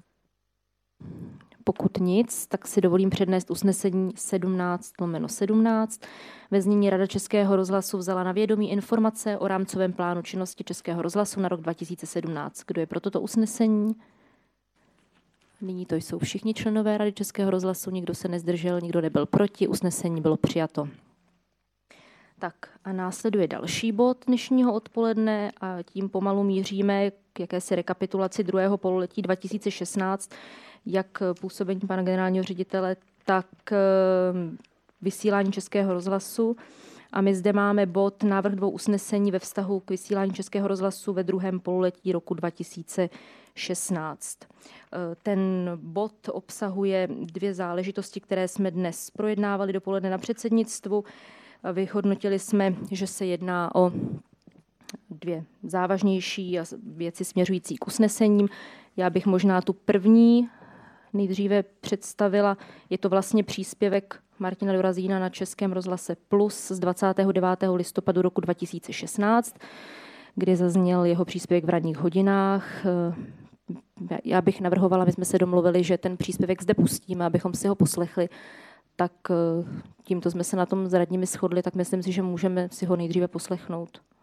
Pokud nic, tak si dovolím přednést usnesení sedmnáct lomeno sedmnáct. Ve znění Rada Českého rozhlasu vzala na vědomí informace o rámcovém plánu činnosti Českého rozhlasu na rok dva tisíce sedmnáct. Kdo je pro toto usnesení? Nyní to jsou všichni členové Rady Českého rozhlasu, nikdo se nezdržel, nikdo nebyl proti, usnesení bylo přijato. Tak a následuje další bod dnešního odpoledne a tím pomalu míříme k jakési rekapitulaci druhého pololetí dva tisíce šestnáct, jak působení pana generálního ředitele, tak vysílání Českého rozhlasu. A my zde máme bod návrh dvou usnesení ve vztahu k vysílání Českého rozhlasu ve druhém pololetí roku dva tisíce šestnáct. Ten bod obsahuje dvě záležitosti, které jsme dnes projednávali dopoledne na předsednictvu. Vyhodnotili jsme, že se jedná o dvě závažnější věci směřující k usnesením. Já bych možná tu první nejdříve představila. Je to vlastně příspěvek Martina Dorazína na Českém rozhlase Plus z dvacátého devátého listopadu roku dva tisíce šestnáct, kde zazněl jeho příspěvek v ranních hodinách. Já bych navrhovala, my jsme se domluvili, že ten příspěvek zde pustíme, abychom si ho poslechli. Tak tímto jsme se na tom s radními shodli, tak myslím si, že můžeme si ho nejdříve poslechnout.